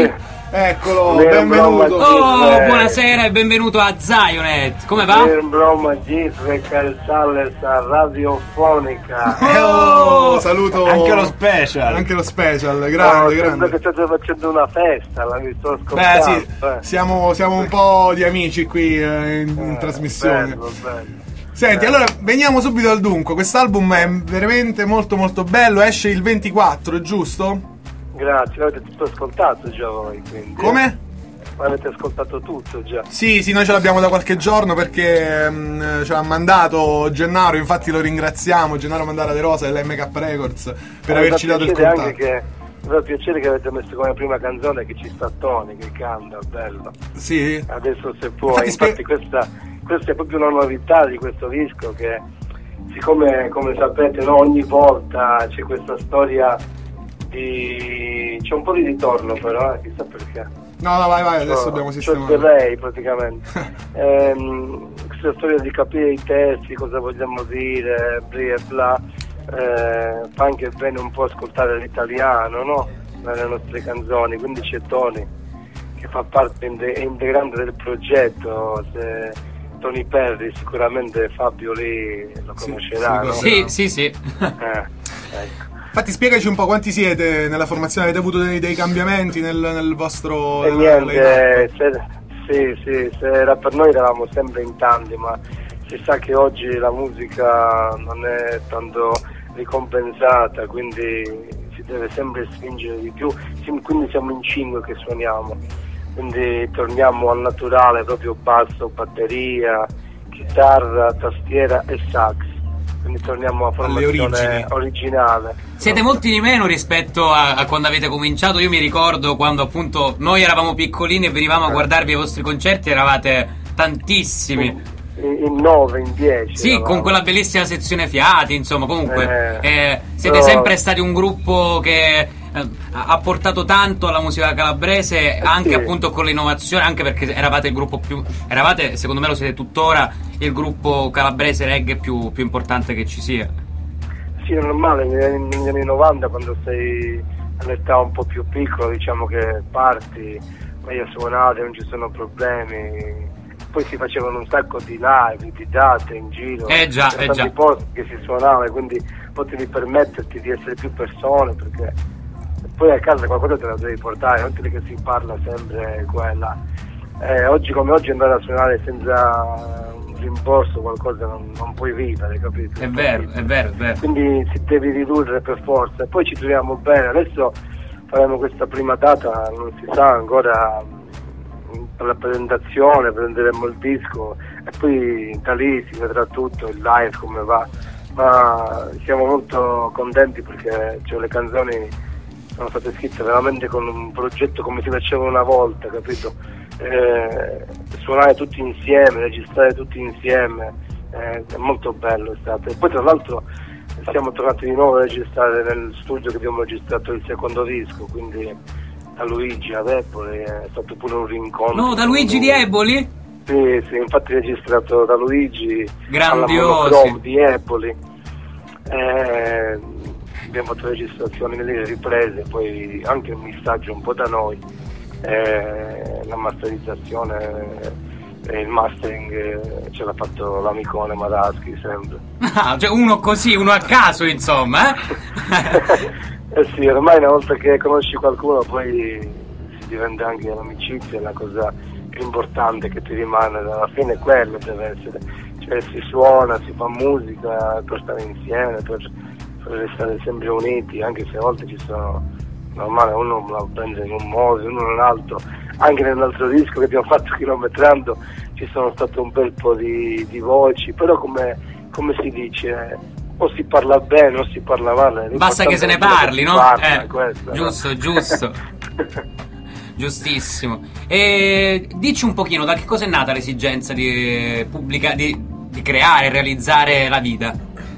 Eccolo, Nel benvenuto. Broma Oh, Gifre. buonasera e benvenuto a Zionet. Come va? Nel Broma Gifre, Calzales radiofonica. Oh, saluto. Anche lo special. Anche lo special, Oh, grande, sembra grande. che state facendo una festa, la vi sto Beh, ascoltando. sì, eh. siamo, siamo un po' di amici qui eh, in, in Eh, trasmissione. bello, bello. Senti, Eh. allora veniamo subito al dunque. Quest'album è veramente molto molto bello. Esce il ventiquattro, giusto? Grazie, l'avete tutto ascoltato già voi, quindi. Come? L'avete ascoltato tutto già. Sì, sì, noi ce l'abbiamo da qualche giorno perché mh, ce l'ha mandato Gennaro, infatti lo ringraziamo, Gennaro Mandara De Rosa dell'M K Records per Mi averci fa dato il piacere contatto. anche che mi fa piacere che avete messo come prima canzone che ci sta Tony, che canta, bello. Sì. Adesso se puoi, Infatti infatti, spie- questa, questa è proprio una novità di questo disco che siccome come sapete no, ogni volta c'è questa storia di... c'è un po' di ritorno però, eh, chissà perché. No, no, vai, vai, adesso C'ho- abbiamo c'ho il sistemato. delay praticamente. Ehm, questa storia di capire i testi, cosa vogliamo dire, bla e bla, eh, fa anche bene un po' ascoltare l'italiano, no? Nelle nostre canzoni, quindi c'è Tony che fa parte inte- è integrante del progetto, se Tony Perry sicuramente Fabio lì lo Sì, conoscerà, no? Sì, sì, sì. Eh, ecco. Infatti spiegaci un po' quanti siete nella formazione, avete avuto dei, dei cambiamenti nel, nel vostro... E nella- niente, se, sì, sì, se era per noi eravamo sempre in tanti, ma si sa che oggi la musica non è tanto ricompensata, quindi si deve sempre spingere di più, Sim- quindi siamo in cinque che suoniamo, quindi torniamo al naturale, proprio basso, batteria, chitarra, tastiera e sax, quindi torniamo a Alle formazione origini. originale. Siete molti di meno rispetto a, a quando avete cominciato. Io mi ricordo quando appunto noi eravamo piccolini e venivamo a guardarvi ai vostri concerti, eravate tantissimi. In, in nove, in dieci. Sì, eravamo. con quella bellissima sezione fiati, insomma, comunque Eh, eh, siete però- sempre stati un gruppo che eh, ha ha portato tanto alla musica calabrese, anche sì. appunto con l'innovazione, anche perché eravate il gruppo più, eravate, secondo me lo siete tuttora, il gruppo calabrese reggae più, più importante che ci sia. Sì, è normale, negli negli anni novanta quando sei all'età un po' più piccola, diciamo che parti, vai a suonare, non ci sono problemi. Poi si facevano un sacco di live, di date in giro, Eh già, c'erano eh tanti già. posti che si suonava, quindi potevi permetterti di essere più persone, perché poi a casa qualcosa te la devi portare, non è che si parla sempre quella. Eh, oggi come oggi andare a suonare senza un rimborso qualcosa non, non puoi vivere, capito? È vero, è vero, è vero. Quindi si devi ridurre per forza, e poi ci troviamo bene. Adesso faremo questa prima data, non si sa ancora, mh, per la presentazione, prenderemo il disco e poi da lì si vedrà tutto, il live come va, ma siamo molto contenti perché cioè, le canzoni sono state scritte veramente con un progetto come si faceva una volta, capito? Eh, suonare tutti insieme, registrare tutti insieme, eh, è molto bello è stato. E poi tra l'altro siamo tornati di nuovo a registrare nel studio che abbiamo registrato il secondo disco, quindi da Luigi ad Eboli è stato pure un rincontro. No, da Luigi di Eboli? Sì, sì, infatti registrato da Luigi Grandiosi. alla Monochrome di Eboli. Eh, abbiamo fatto registrazioni nelle riprese, poi anche un missaggio un po' da noi, eh, la masterizzazione e il mastering eh, ce l'ha fatto l'amicone Maraschi sempre. Ah, cioè uno così, uno a caso, insomma, eh? Eh sì, ormai una volta che conosci qualcuno poi si diventa anche l'amicizia, la cosa più importante che ti rimane, alla fine è quello deve essere, cioè si suona, si fa musica per stare insieme, per, per restare sempre uniti, anche se a volte ci sono, normale, uno la prende in un modo, uno in un altro. Anche nell'altro disco che abbiamo fatto chilometrando ci sono state un bel po' di, di voci, però come, come si dice, o si parla bene o si parla male. Basta che se ne l'importante è parli, che no? si parla, Eh, questo, giusto, no? giusto. Giustissimo. E dici un pochino da che cosa è nata l'esigenza di pubblica, di, di creare, realizzare La Vita?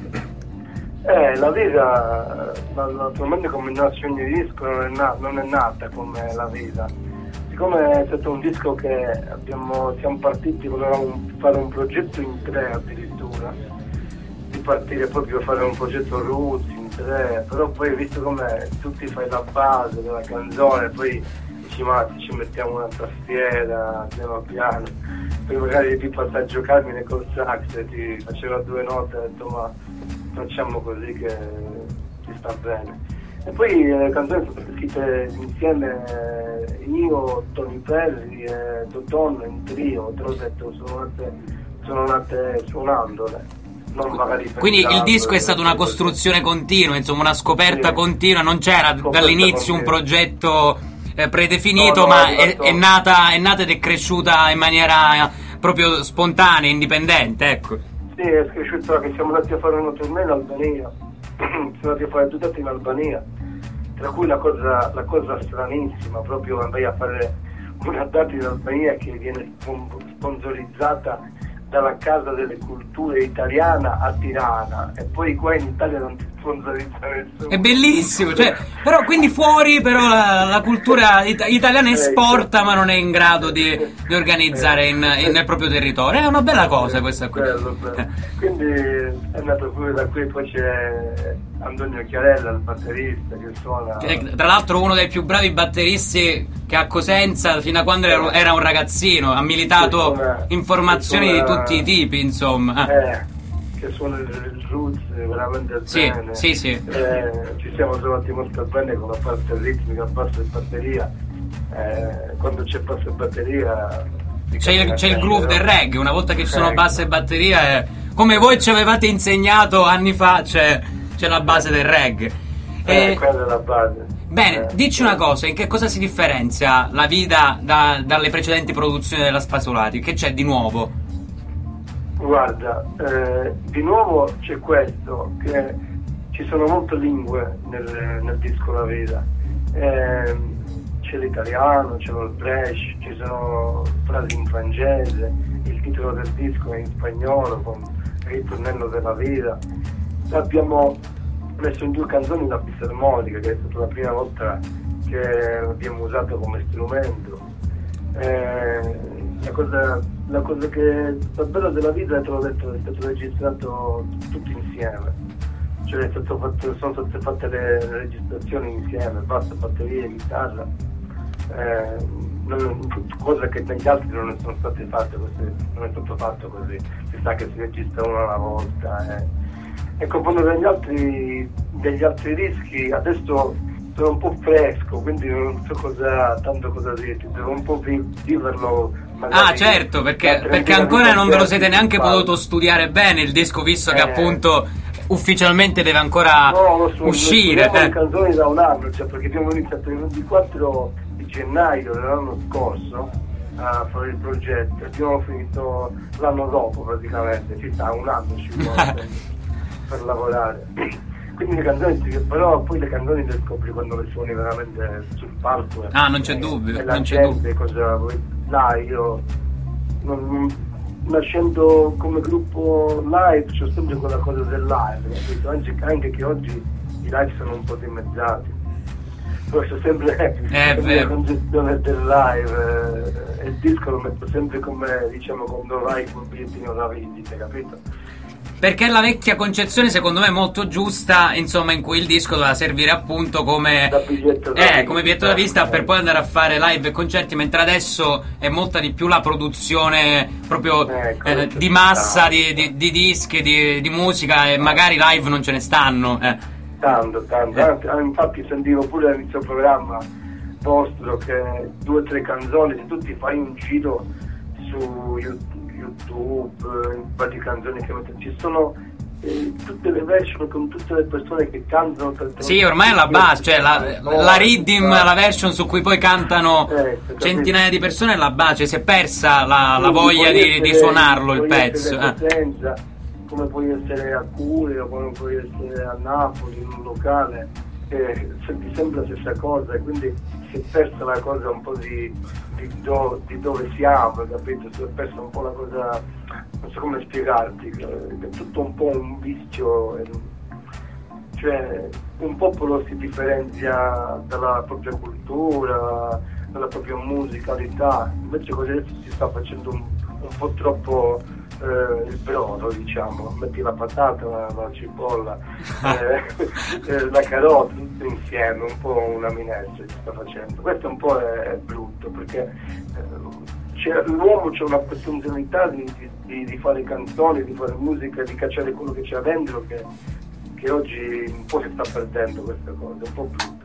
Eh, la vita, naturalmente come nasce ogni disco, non è, na- non è nata come La Vita. Siccome è stato un disco che abbiamo, siamo partiti, volevamo fare un progetto in tre addirittura, di partire proprio a fare un progetto roots in tre, però poi visto come tu ti fai la base della canzone, poi ci amici matti, ci mettiamo una tastiera, andiamo piano, poi magari ti passa a giocarmi col sax e ti faceva due note e ho detto ma facciamo così che ti sta bene. E poi le canzoni sono state scritte insieme eh, io, Tony Perry e Dodon in trio, te l'ho detto, sono nate, sono nate suonandole. Non magari Quindi il pensando, disco è stata una costruzione continua, insomma una scoperta Sì. continua, non c'era Scoperta dall'inizio un continua. progetto eh, predefinito, No, no, ma è è, arrivato- è nata è nata ed è cresciuta in maniera proprio spontanea, indipendente, ecco. Sì, è cresciuto che siamo andati a fare una tournée in Albania, siamo andati a fare due date in Albania, tra cui la cosa, la cosa stranissima, proprio andai a fare una data in Albania che viene spon- sponsorizzata dalla Casa delle Culture italiana a Tirana, e poi qua in Italia non ti sponsorizza nessuno. È bellissimo, cioè, però quindi fuori però la, la cultura it- italiana esporta ma non è in grado di, di organizzare in, in- nel proprio territorio. È una bella cosa questa qui. Bello, bello. Quindi è nato pure da qui, poi c'è Antonio Chiarella, il batterista che suona. Che, tra l'altro uno dei più bravi batteristi che a Cosenza fino a quando era, era un ragazzino, ha militato Che suona- in formazioni che di suona- tutti i tipi, insomma. Eh, che suona il, il roots veramente Sì, bene. sì, sì. Eh, ci siamo trovati molto bene con la parte ritmica, basso e batteria. Eh, quando c'è basso e batteria C'è il, c'è il groove del reggae, una volta che ci sono Ecco. basse e batteria, è, come voi ci avevate insegnato anni fa, c'è, c'è la base del reggae. Eh, E- quella è la base. Bene, Eh, dici una cosa, in che cosa si differenzia la Vida da- dalle precedenti produzioni della Spasolati? Che c'è di nuovo? Guarda, eh, di nuovo c'è questo, che ci sono molte lingue nel, nel disco La Vida. Eh, c'è l'italiano, c'è il Brescia, ci sono frasi in francese, il titolo del disco è in spagnolo con il ritornello della Vida. Abbiamo messo in due canzoni la fisarmonica, che è stata la prima volta che l'abbiamo usato come strumento. Eh, la cosa, la cosa che sta bella della Vida, te l'ho detto, è stato registrato tutto insieme, cioè è stato fatto, sono state fatte le, le registrazioni insieme, basso, batteria, chitarra, eh, non, cosa che negli altri non sono state fatte, così, non è stato fatto così, si sa che si registra una alla volta. Eh. E componendo degli altri, degli altri dischi adesso sono un po' fresco, quindi non so cosa, tanto cosa dirti, devo un po' vi- viverlo. Ah, certo, perché, perché ancora non ve lo siete neanche potuto studiare bene il disco, visto che Eh. appunto ufficialmente deve ancora No, lo so, uscire. Lo le eh. canzoni da un anno, cioè perché abbiamo iniziato il ventiquattro di gennaio dell'anno scorso a fare il progetto, abbiamo finito l'anno dopo praticamente, ci sta un anno ci vuole per lavorare. Quindi le canzoni, sì, però poi le canzoni le scopri quando le suoni veramente sul palco. Ah, non c'è e- dubbio, e la non c'è gente cosa vuoi- là io non, non- nascendo come gruppo live c'ho sempre quella cosa del live, capito? Anche, anche che oggi i live sono un po' dimezzati, però c'è sempre È la vero. concezione del live, eh, e il disco lo metto sempre come, diciamo, quando vai col bigliettino da vendita, capito? Perché la vecchia concezione, secondo me, è molto giusta, insomma, in cui il disco doveva servire appunto come Da biglietto da eh, visita. come biglietto da vista per poi andare a fare live e concerti, mentre adesso è molta di più la produzione proprio Ecco, eh, c'è di massa sta. di, di- di dischi, di, di musica, e magari live non ce ne stanno. eh. Tanto, tanto. Anzi, ah, infatti sentivo pure all'inizio programma vostro che due o tre canzoni, se tu ti fai un giro su You- YouTube, eh, un po' di canzoni che mettono, ci sono eh, tutte le version con tutte le persone che cantano. Sì, ormai è la base, cioè la, la Riddim, la version su cui poi cantano Ecco, centinaia di persone è la base, si è persa la, la Quindi voglia puoi di, di essere- suonarlo il puoi pezzo. essere a eh. Cosenza, come puoi essere a Cuneo, come puoi essere a Napoli in un locale, eh, senti sempre la stessa cosa, e quindi si è persa la cosa un po' di, di, do- di dove siamo, capito? Si è persa un po' la cosa, non so come spiegarti, che è tutto un po' un vizio, e- cioè un popolo si differenzia dalla propria cultura, dalla propria musicalità, invece così adesso si sta facendo un, un po' troppo eh, il brodo, diciamo, metti la patata, la, la cipolla, eh, eh, la carota, tutto insieme, un po' una minestra che sta facendo. Questo un po' è, è brutto perché eh, c'è, l'uomo c'è una potenzialità di, di, di fare canzoni, di fare musica, di cacciare quello che c'è dentro che, che oggi un po' si sta perdendo questa cosa, è un po' brutto.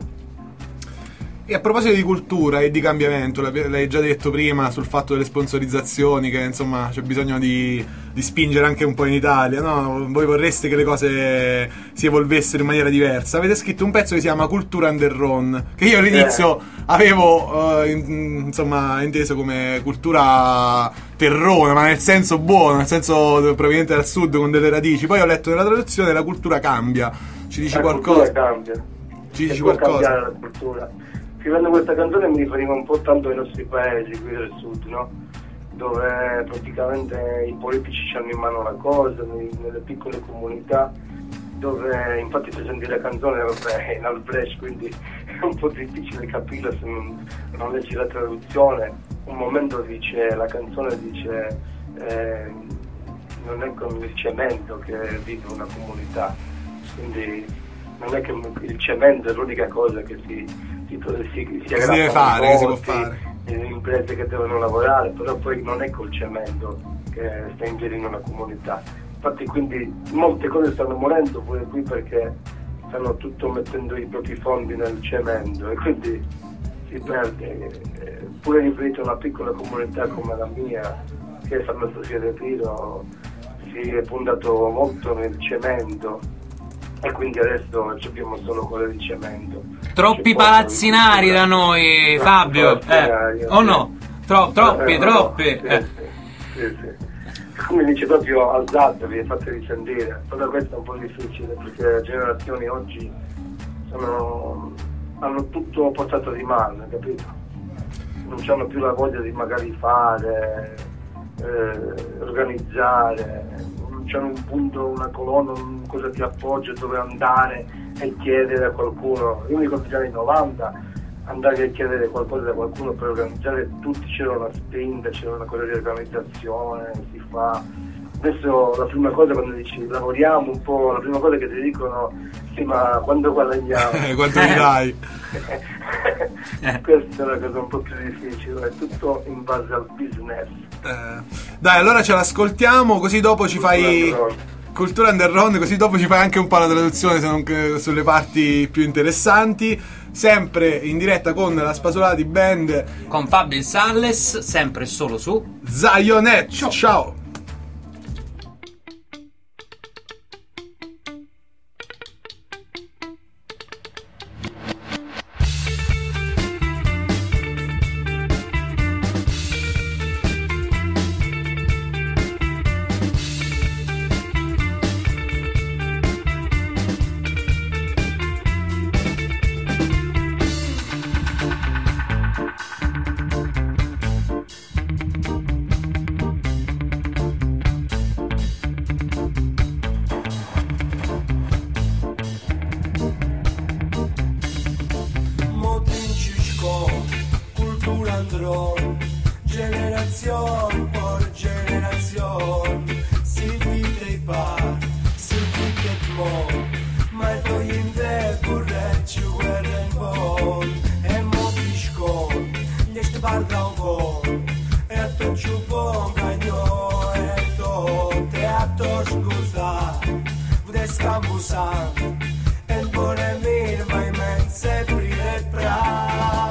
E a proposito di cultura e di cambiamento, l'hai già detto prima sul fatto delle sponsorizzazioni, che insomma c'è bisogno di, di spingere anche un po' in Italia, no? Voi vorreste che le cose si evolvessero in maniera diversa. Avete scritto un pezzo che si chiama Cultura Underground, che io all'inizio eh. avevo uh, in, insomma inteso come cultura terrona, ma nel senso buono, nel senso proveniente dal sud con delle radici. Poi ho letto nella traduzione la cultura cambia. Ci dici la qualcosa? La cultura cambia. Ci dici può qualcosa? Cambiare la cultura. Scrivendo questa canzone mi riferivo un po' tanto ai nostri paesi qui del sud, no? Dove praticamente i politici hanno in mano la cosa, nelle piccole comunità, dove infatti se senti la canzone è in Albrecht, quindi è un po' difficile capirla se non, non leggi la traduzione. Un momento dice, la canzone dice eh, non è con il cemento che vive una comunità, quindi non è che il cemento è l'unica cosa che si Si, si, si, si deve fare, che si può fare, le imprese che devono lavorare, però poi non è col cemento che sta in piedi in una comunità. Infatti quindi molte cose stanno morendo pure qui perché stanno tutto mettendo i propri fondi nel cemento e quindi si perde. Eh, pure riferito a una piccola comunità come la mia, che è San Sofia del Tiro, si è puntato molto nel cemento e quindi adesso ci abbiamo solo quelle di cemento. Troppi C'è palazzinari da noi, Fabio, eh. o no? Tro- troppi, eh, troppi. No, eh. sì, sì, sì, sì. Come dice proprio alzatevi e fatevi sentire. Però questo è un po' difficile perché le generazioni oggi sono, hanno tutto portato di mano, capito? Non hanno più la voglia di magari fare, eh, organizzare, non c'hanno un punto, una colonna, un cosa di appoggio dove andare e chiedere a qualcuno. Io mi ricordo già nei novanta andare a chiedere qualcosa da qualcuno per organizzare tutti, c'era una spinta, c'era una cosa di organizzazione, si fa. Adesso la prima cosa quando dici lavoriamo un po', la prima cosa che ti dicono sì ma quando guadagniamo? Quanto mi dai? Questa è una cosa un po' più difficile, è tutto in base al business. Eh, dai, allora ce l'ascoltiamo, così dopo ci fai Cultura Underground, così dopo ci fai anche un po' la traduzione se non che sulle parti più interessanti. Sempre in diretta con la Spasolati Band, con Fabio Salles, sempre solo su Zionet. Ciao, ciao. Generación por generación, si vite par, si vite mo, mai poi in te correggi guerra in bon, e mo ti scon, gli sti parla un po', e to ci pongagno, e to te a to scusa, vde scambusa, e buone mir mai mense prire pra.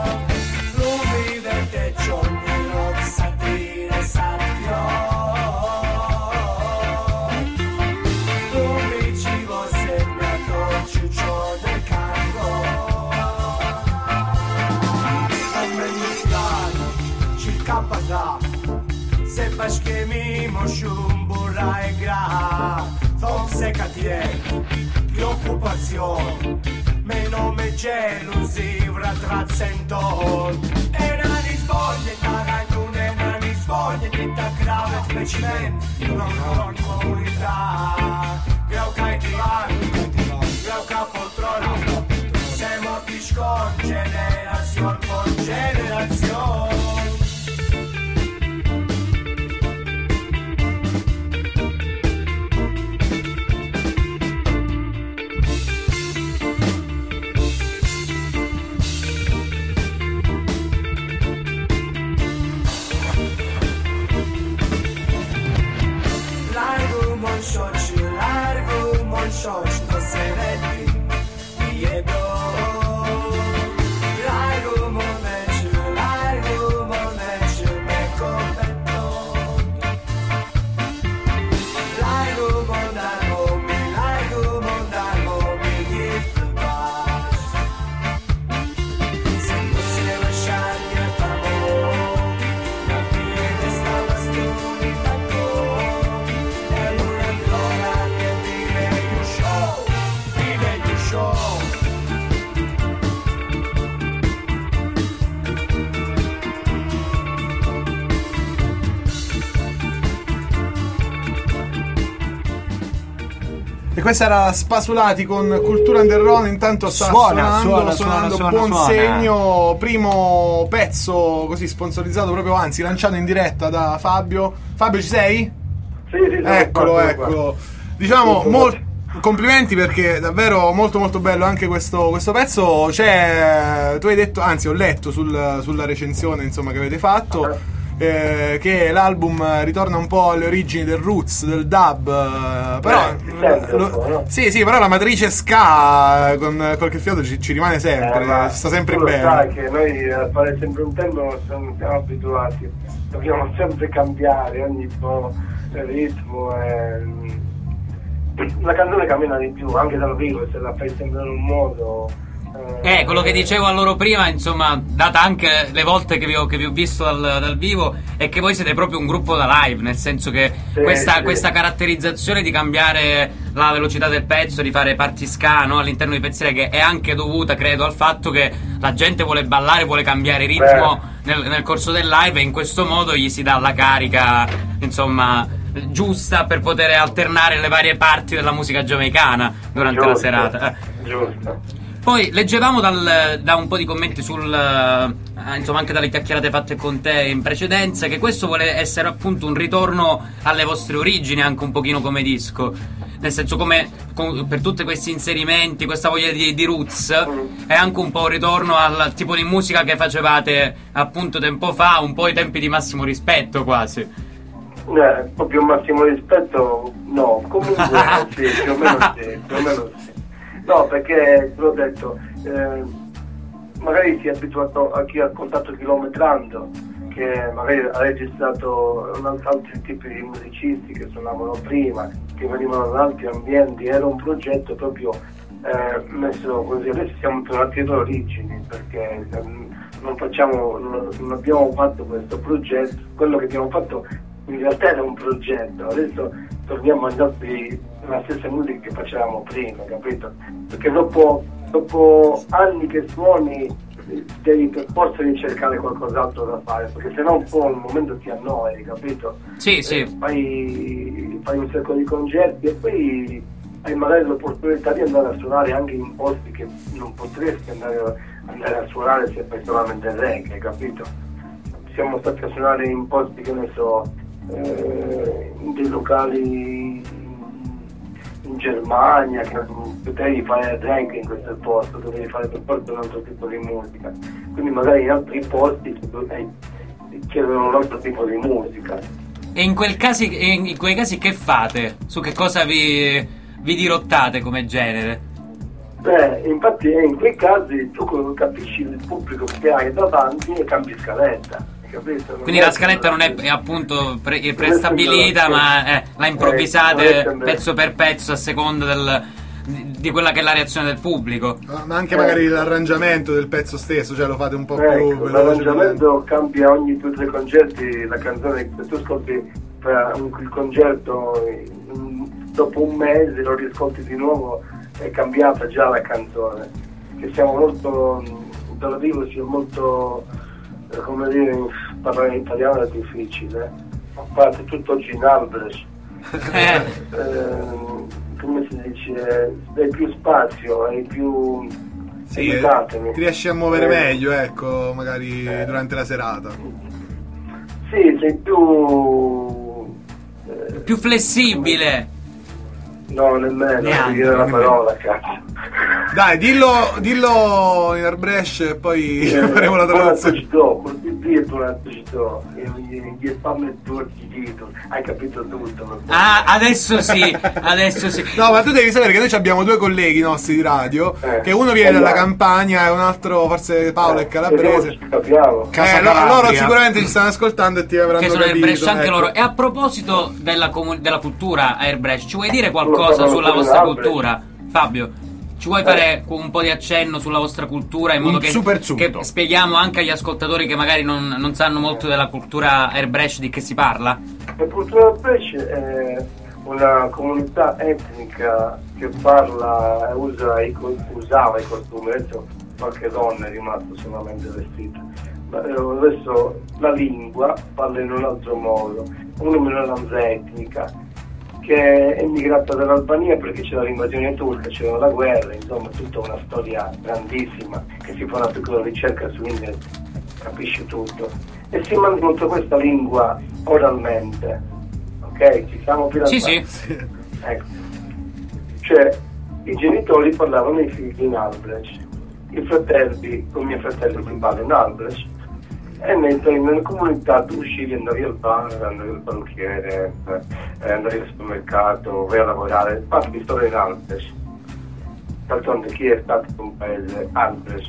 Se baš che mi moșum burai gra, tom se catie, preoccupazione, me nome gelosi rattrazzendon. E nani svoglie, tarandune, nani svoglie, niente grave specimen, non con comunità. Greu cai divan, greu ca poltrona, se morti con generazione por generazione. show, sto sedetti dietro. Like a moment, like a moment, me convento. Like a mondago, mi like a mondago, mi give the bash. Se possiamo scegliere il favore, non viene sta bastoni tanto. E allora ancora che vive il show, vive il show. E questa era Spasulati con Cultura Underground. Intanto sta Suona, suonando, suona, suonando suona, buon suona. segno. Primo pezzo così sponsorizzato proprio, anzi lanciato in diretta da Fabio. Fabio, ci sei? Sì, sì, sono Eccolo, qua, sono eccolo. Diciamo, Sì, mol- complimenti perché davvero molto molto bello anche questo, questo pezzo. C'è, tu hai detto, anzi ho letto sul- sulla recensione insomma che avete fatto, eh, che l'album ritorna un po' alle origini del roots, del dub, eh, però Eh, si sente un lo- po', no? sì sì, però la matrice ska con qualche fiato ci, ci rimane sempre, Eh, ma sta sempre tu lo bene. sai che noi a fare sempre un tempo non siamo, siamo abituati, dobbiamo sempre cambiare ogni po' il ritmo e... La canzone cammina di più, anche dal vivo, se la fai sempre in un modo. Eh, quello che dicevo a loro prima, insomma, data anche le volte che vi ho, che vi ho visto dal, dal vivo, è che voi siete proprio un gruppo da live, nel senso che Sì, questa, sì. questa caratterizzazione di cambiare la velocità del pezzo, di fare parti ska, no, all'interno dei pezzi reggae, è anche dovuta, credo, al fatto che la gente vuole ballare, vuole cambiare ritmo nel, nel corso del live, e in questo modo gli si dà la carica, insomma, giusta per poter alternare le varie parti della musica giamaicana durante la Giusto, serata. Eh. Giusto. Poi leggevamo dal, da un po' di commenti sul eh, insomma, anche dalle chiacchierate fatte con te in precedenza, che questo vuole essere appunto un ritorno alle vostre origini, anche un pochino come disco, nel senso, come con, per tutti questi inserimenti, questa voglia di, di roots, è anche un po' un ritorno al tipo di musica che facevate appunto tempo fa, un po' ai tempi di massimo rispetto quasi. Eh, proprio un massimo rispetto, no, comunque sì, più o meno sì, più o meno sì. No, perché te l'ho detto, eh, magari si è abituato a chi ha ascoltato chilometrando, che magari ha registrato un alt- altri tipi di musicisti che suonavano prima, che venivano da altri ambienti, era un progetto proprio eh, messo così. Adesso siamo tornati alle origini, perché ehm, non facciamo, non, non abbiamo fatto questo progetto, quello che abbiamo fatto in realtà era un progetto, adesso torniamo ai nostri, la stessa musica che facevamo prima, capito? Perché dopo, dopo anni che suoni devi per forza ricercare qualcos'altro da fare, perché sennò un po' un momento ti annoi, capito? Sì, sì. Eh, fai, fai un sacco di concerti e poi hai magari l'opportunità di andare a suonare anche in posti che non potresti andare, andare a suonare se fai solamente reggae, capito? Siamo stati a suonare in posti, che ne so, eh, in dei locali in Germania, che non potevi fare reggae in questo posto, dovevi fare per forza un altro tipo di musica, quindi magari in altri posti eh, chiedono un altro tipo di musica. E in, quel casi, in quei casi che fate? Su che cosa vi, vi dirottate come genere? Beh, infatti in quei casi tu capisci il pubblico che hai davanti e cambi scaletta, capito? Quindi la scaletta non è, è appunto pre- è prestabilita, ma eh, la improvvisate pezzo per pezzo a seconda del, di, di quella che è la reazione del pubblico. Ma anche magari l'arrangiamento del pezzo stesso, cioè lo fate un po' più Ecco, veloce. l'arrangiamento cambia ogni due o tre concerti, la canzone, se tu ascolti per un, il concerto in- dopo un mese lo riscolti di nuovo, è cambiata già la canzone, che siamo molto, dal vivo siamo molto, eh, come dire, parlare in italiano è difficile, a parte tutto oggi in Albrecht, Eh. eh, come si dice, hai più spazio, hai più... Sì, eh, aiutatemi. ti riesci a muovere Eh, meglio, ecco, magari durante la serata. Sì, sei più... eh, Più flessibile. No, nemmeno, Neanche, non dire la nemmeno. parola, cazzo. Dai, dillo, dillo in Airbrush e poi faremo la traduzione. Col pipì e tu la citò, gli fammi due dito, hai capito tutto. Ah, adesso sì, adesso sì. No, ma tu devi sapere che noi abbiamo due colleghi nostri di radio, Eh. che uno viene dalla Esatto. Campania e un altro forse Paolo è calabrese. Ci capiamo. Casa Eh, lo- Calabria. loro sicuramente ci stanno ascoltando e ti avranno Che sono capito, Airbrush anche ecco. loro. E a proposito della, comu- della cultura Airbrush, ci vuoi dire qualcosa Sono sulla proprio vostra Airbrush. cultura, Fabio? Ci vuoi fare un po' di accenno sulla vostra cultura in Un modo che, super sunto. che spieghiamo anche agli ascoltatori che magari non, non sanno molto della cultura Airbrush di che si parla? La cultura del pesce è una comunità etnica che parla e usa i, co- usava i costumi, adesso qualche donna è rimasto solamente vestita, ma eh, adesso la lingua parla in un altro modo, una minoranza etnica che è emigrata dall'Albania perché c'era l'invasione turca, c'era la guerra, insomma tutta una storia grandissima che si fa una piccola ricerca su internet, capisci tutto e si mantiene questa lingua oralmente, ok? Ci siamo Sì, fidanzati? sì. Ecco. Cioè i genitori parlavano ai figli in Albrecht, i fratelli, con i miei fratelli si parla in Albrecht e mentre nella comunità tu uscivi, andavi al bar, andavi al parrucchiere, eh, andavi al supermercato, vai a lavorare, parli storia in Albrecht. D'altronde chi è stato in un paese Albrecht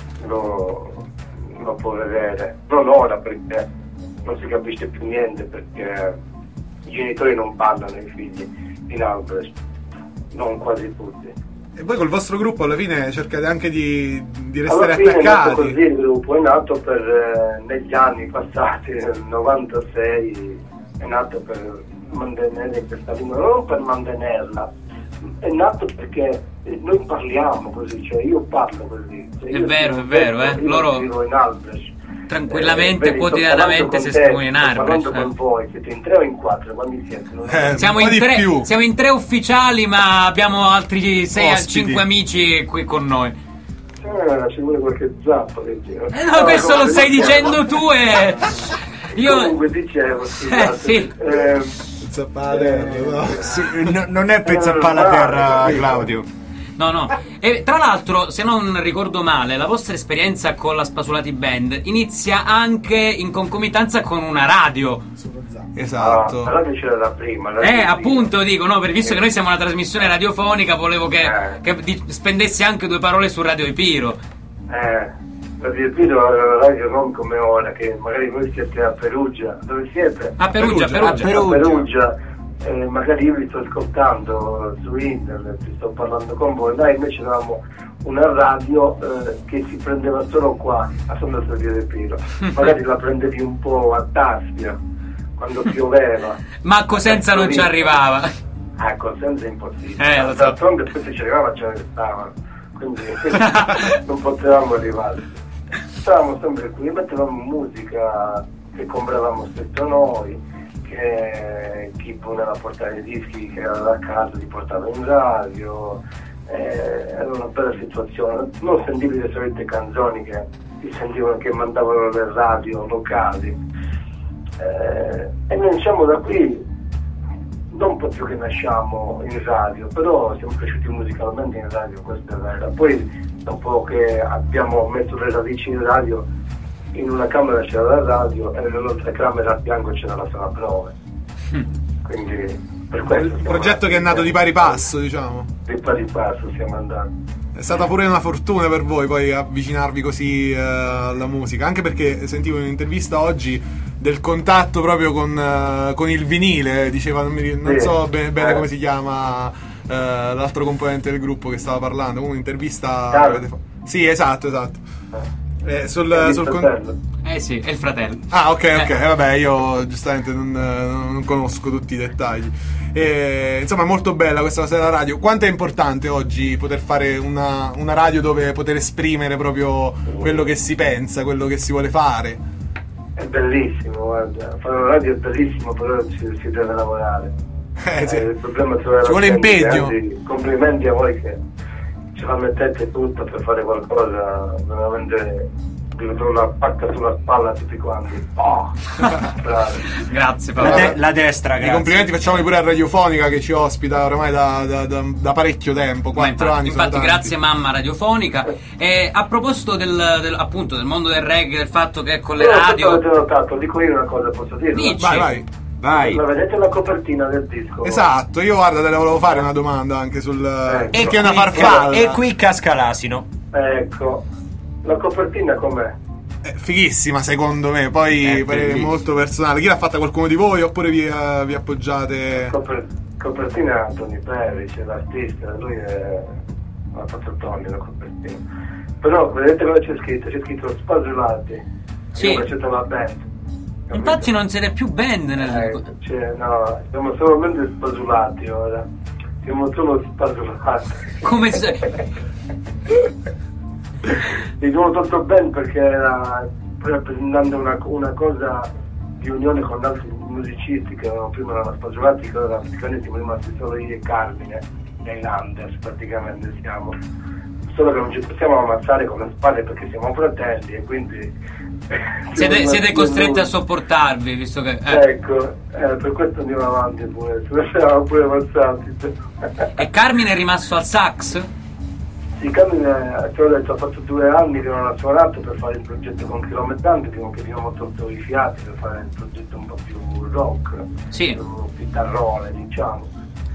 lo, lo può vedere, non ora perché non si capisce più niente, perché i genitori non parlano ai figli in Albrecht, non quasi tutti. E voi col vostro gruppo alla fine cercate anche di, di restare Alla fine è nato così attaccati. il gruppo, è nato per eh, negli anni passati, nel novantasei, è nato per mantenere questa lingua, non per mantenerla, è nato perché noi parliamo così, cioè io parlo così. Cioè È io vero, sono è vero, detto, eh, io loro vivo in Albrecht. tranquillamente, Eh, vedi, sto quotidianamente si parlando con te, esprimono in sto parlando Airbrush. con voi, siete in tre o in quattro, quanti siete? Non so. Eh, Siamo un po' in, di tre, più. siamo in tre ufficiali, ma abbiamo altri sei a Ospiti. cinque amici qui con noi. Eh, ci vuole qualche zappo che gira. Eh no, questo lo stai dicendo tu e io Comunque dicevo, scusate, Eh, sì. eh, Zappare, no. Sì, no- non è pezzappare la terra, Claudio. No, no. E tra l'altro, se non ricordo male, la vostra esperienza con la Spasolati Band inizia anche in concomitanza con una radio. Esatto. Ah, la radio c'era da prima. la Eh, radio appunto, dico, no, per- visto che noi siamo una trasmissione radiofonica, volevo che, Eh. che di- spendessi anche due parole su Radio Epiro. Eh, per dirlo era la radio non come ora, che magari voi siete a Perugia. Dove siete? A Perugia, Perugia. Perugia. A Perugia. Eh, magari io vi sto ascoltando su internet, vi sto parlando con voi. Noi invece avevamo una radio eh, che si prendeva solo qua, a San Salvio del Piro. Magari la prendevi un po' a Tassia, quando pioveva. Ma a Cosenza non ci arrivava. Ah, Cosenza è impossibile. Eh, lo so. D'altronde poi se ci arrivava ce ne stavano, quindi non potevamo arrivare. Stavamo sempre qui, mettevamo musica che compravamo stesso noi, che chi voleva portare i dischi che era da casa li portava in radio. Eh, era una bella situazione, non sentivi le solite canzoni che si sentivano, che mandavano le radio locali. Eh, e noi usciamo da qui non proprio che nasciamo in radio, però siamo cresciuti musicalmente in radio, questo è vero. Poi dopo che abbiamo messo le radici in radio, in una camera c'era la radio e nell'altra camera a fianco c'era la sala prove. Quindi per questo Il progetto che è nato di pari passo, diciamo. di pari passo siamo andati. È stata pure una fortuna per voi poi avvicinarvi così eh, alla musica, anche perché sentivo in un'intervista oggi del contatto proprio con, eh, con il vinile, diceva, non, mi, non Sì. so bene, bene Eh. come si chiama eh, l'altro componente del gruppo che stava parlando, un'intervista Carlo. avete fa- Sì, esatto, esatto. Eh, sul, È il sul con- fratello. Eh sì, è il fratello. Ah, ok, ok, Eh. eh, vabbè, io giustamente non, non conosco tutti i dettagli. E, insomma, è molto bella questa cosa della radio. Quanto è importante oggi poter fare una, una radio dove poter esprimere proprio quello che si pensa, quello che si vuole fare? È bellissimo, guarda, fare una radio è bellissimo, però ci, si deve lavorare. Eh, sì. Eh, il problema è trovare Ci vuole la gente, impegno. anzi, complimenti a voi che ce la mettete tutta per fare qualcosa veramente subito do una pacca sulla spalla a tutti quanti. Oh, Grazie La, Fabio. de- la destra, I grazie. complimenti facciamo pure a Radiofonica che ci ospita ormai da, da- da- da parecchio tempo, Ma quattro infatti, anni. sono infatti tanti. grazie mamma radiofonica. E a proposito del, del- appunto del mondo del reggae, del fatto che con le Però radio avete notato, dico io una cosa, posso dirla? Dici. Vai, vai. Vai. La vedete la copertina del disco? Esatto, io guarda te le volevo fare una domanda anche sul... Ecco. perché è una qui- farfalla. E qui casca l'asino. Ecco, la copertina com'è? È fighissima secondo me, poi È parere bellissima. molto personale. Chi l'ha fatta, qualcuno di voi oppure vi, eh, vi appoggiate? Coper- copertina è Tony Perry, c'è l'artista, lui è... ha fatto Tony la copertina. Però vedete cosa c'è scritto? C'è scritto Spasulati. Sì. Io faccio la band. infatti non siete più band nel... Eh, cioè, no, siamo solamente spasulati ora. Siamo solo spasulati. Come se... Dicevo tanto bene perché era rappresentando una, una cosa di unione con altri musicisti che erano prima erano spasulati, che ora praticamente siamo rimasti solo io e Carmine, nei Landers praticamente siamo. Solo che non ci possiamo ammazzare con le spade perché siamo fratelli e quindi... Siete, siete costretti a so sopportarvi, visto che... eh. Ecco, eh, per questo andiamo avanti pure, siamo pure avanzati. E Carmine è rimasto al sax? Sì, Carmine, ti ho detto, ha fatto due anni che non ha suonato per fare il progetto con Chilometrante, prima che abbiamo tolto i fiati per fare il progetto un po' più rock, Sì. più chitarrone, diciamo.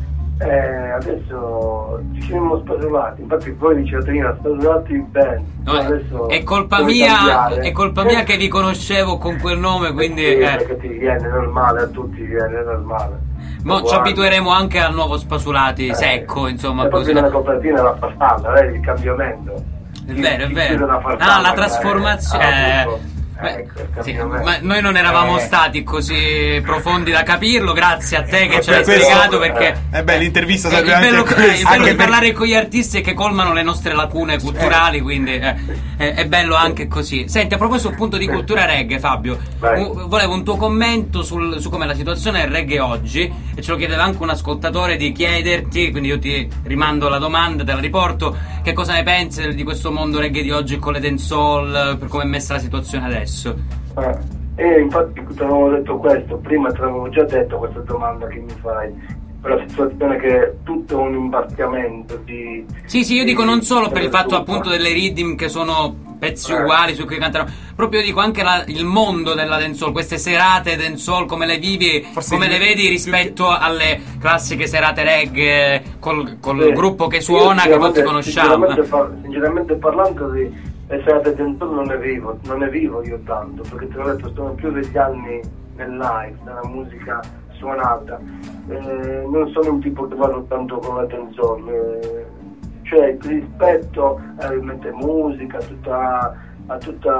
E adesso ci siamo spasolati, infatti voi dicevate Nina, spasolati bene. No, è- adesso è colpa come mia, cambiare? è colpa mia che vi conoscevo con quel nome, quindi... Sì, eh. perché ti viene normale, a tutti viene normale. Mo ci Guarda. abitueremo anche al nuovo Spasulati Eh, secco, insomma, e così. poi nella copertina la farfalla, vedi il cambiamento. È vero, è Chi- chi vero. chiude una farfalla, Ah, la eh, trasformazione. ah, eh, appunto. beh, Ecco, il sì, cambiamento. ma noi non eravamo Eh. stati così profondi da capirlo, grazie a te che Eh, ce l'hai per questo- spiegato, perché Eh beh, l'intervista eh, serve il anche bello, a eh, questo. il bello Anche di per- parlare con gli artisti è che colmano le nostre lacune culturali, quindi eh, è, è bello anche così. Senti, a proposito appunto di cultura reggae, Fabio, Vai. u- volevo un tuo commento sul- su com'è la situazione del reggae oggi, e ce lo chiedeva anche un ascoltatore, di chiederti, quindi io ti rimando la domanda, te la riporto, che cosa ne pensi di questo mondo reggae di oggi con le dancehall, per come è messa la situazione adesso? Eh, E infatti ti avevo detto questo, prima te l'avevo già detto questa domanda che mi fai, per la situazione che è tutto un imbarcamento di... Sì, sì, io di- dico non solo per il fatto tutto. appunto delle rhythm che sono pezzi Eh. uguali su cui cantano, proprio dico anche la- il mondo della dancehall, queste serate dancehall, come le vivi, Forse come più- le vedi più rispetto alle classiche serate reggae col, col Sì. gruppo che Io suona, che tutti sinceramente- conosciamo. Sinceramente, par- sinceramente parlando di le serate dancehall non ne vivo, non ne vivo io tanto, perché te l'ho detto, sono più degli anni nel live, nella musica suonata. Eh, non sono un tipo che vado tanto con la dancehall, eh, cioè rispetto a mente musica, tutta, a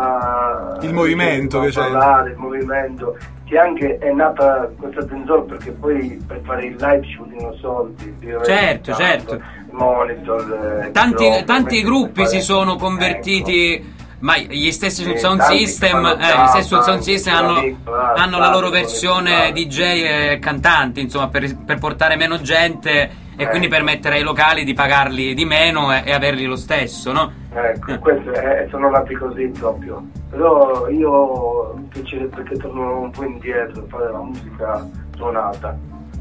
tutta Il movimento che c'è. parlare, il movimento, che anche è nata questa dancehall perché poi per fare il live ci vogliono soldi, Certo, certo. monitor, eh, Tanti, microfono, tanti per gruppi fare- si sono convertiti, ma gli stessi sul Sì, sound tanti system, fanno eh, gli stessi sul trap, sound system anche hanno, Mix, ah, hanno la loro tanti versione con D J e cantanti, insomma, per, per portare meno gente e Eh. quindi permettere ai locali di pagarli di meno e, e averli lo stesso, no? Ecco, questo è, sono nati così proprio. Però io mi piacerebbe che torno un po' indietro a fare la musica suonata.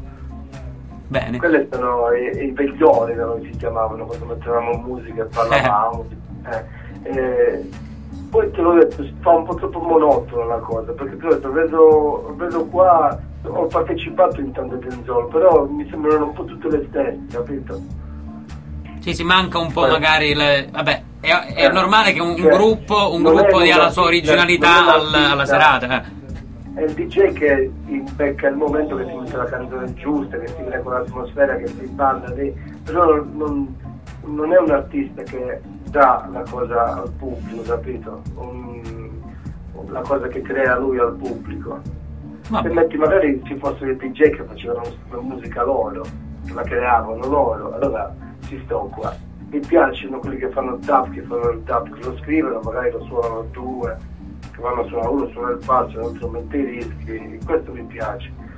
Bene. Quelli sono i, i veglioni che noi si chiamavano quando mettevamo musica e parlavamo. Eh. Eh, poi te l'ho detto, si fa un po' troppo monotona la cosa, perché te l'ho detto, vedo, vedo qua, ho partecipato in tante dancehall, però mi sembrano un po' tutte le stesse, capito? Sì, si manca un po' Eh. magari le- vabbè, è, è Eh, normale che un, un cioè, gruppo, un non è gruppo dia un la sua artista, originalità non è un al- alla artista. serata. eh. È il D J che becca il momento, che si mette la canzone giusta, che si crea quell'atmosfera, che si balla lì, però non, non è un artista che dà la cosa al pubblico, capito? Un- la cosa che crea lui al pubblico. Vabbè. Se metti magari ci fossero i D J che facevano la musica loro, che la creavano loro, allora ci sto qua. Mi piacciono quelli che fanno il tap, che fanno il tap, che lo scrivono, magari lo suonano due, che vanno a suonare, uno suona il basso, l'altro mette i rischi, questo mi piace.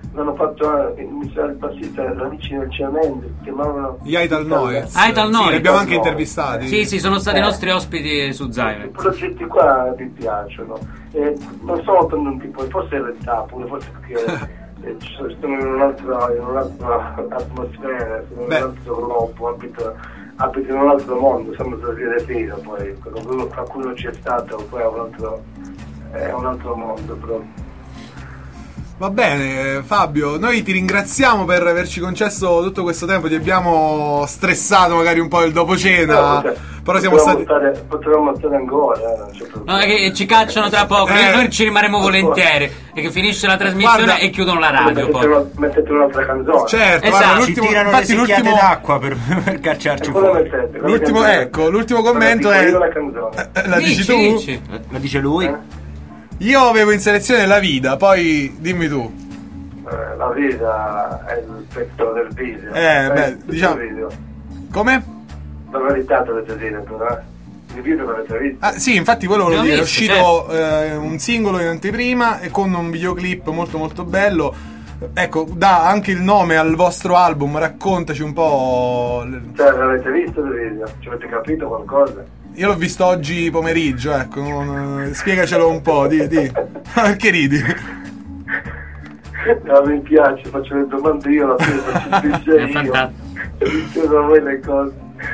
l'hanno fatto eh, mi sa il bassista Radici nel cemento, si chiamavano Gli Aital Noise. Aital Sì, Noise. li abbiamo anche Noise. intervistati. Sì, sì, sono stati Eh. nostri ospiti su I Zion. progetti qua mi piacciono, eh, non sono tanto un tipo, forse in realtà pure, forse perché eh, ci sono sono in un'altra, in un'altra atmosfera, sono in Beh. un altro globo, abito, abito in un altro mondo, siamo stati da fino, poi quando qualcuno c'è stato, poi è un altro, è un altro mondo proprio. Va bene, eh, Fabio, noi ti ringraziamo per averci concesso tutto questo tempo, ti abbiamo stressato magari un po' il dopo cena, Però, però siamo potremmo stati... stare, potremmo stare ancora, eh, non c'è problema. No, è che ci cacciano tra poco, Eh. noi ci rimarremo volentieri e che finisce la trasmissione Guarda, e chiudono la radio mettete, poi. una- mettete un'altra canzone. Certo, Esatto. guarda, Ci l'ultimo, tirano le infatti secchiate l'ultimo, d'acqua per, per cacciarci E cosa fuori. mettete? Cosa l'ultimo, canzone? ecco, l'ultimo commento La è... dico io la canzone. Eh, La dici Dici, tu? dici. La dice lui? Eh? Io avevo in selezione La Vida, poi dimmi tu. Eh, la vita è il pezzo del video. Eh, beh, il diciamo- video. Come? La verità dovete dire, però, eh. Il video l'avete visto? Ah, sì, infatti quello volevo Abbiamo dire, è visto, uscito eh, un singolo in anteprima e con un videoclip molto molto bello. Ecco, dà anche il nome al vostro album, raccontaci un po'. le- Cioè, l'avete visto il video? Ci avete capito qualcosa? Io l'ho visto oggi pomeriggio, ecco, non- spiegacelo un po', di, di. Perché ridi? No, mi piace, faccio le domande io, alla fine faccio il È D J io. fantastico. E vi chiedo a voi le cose.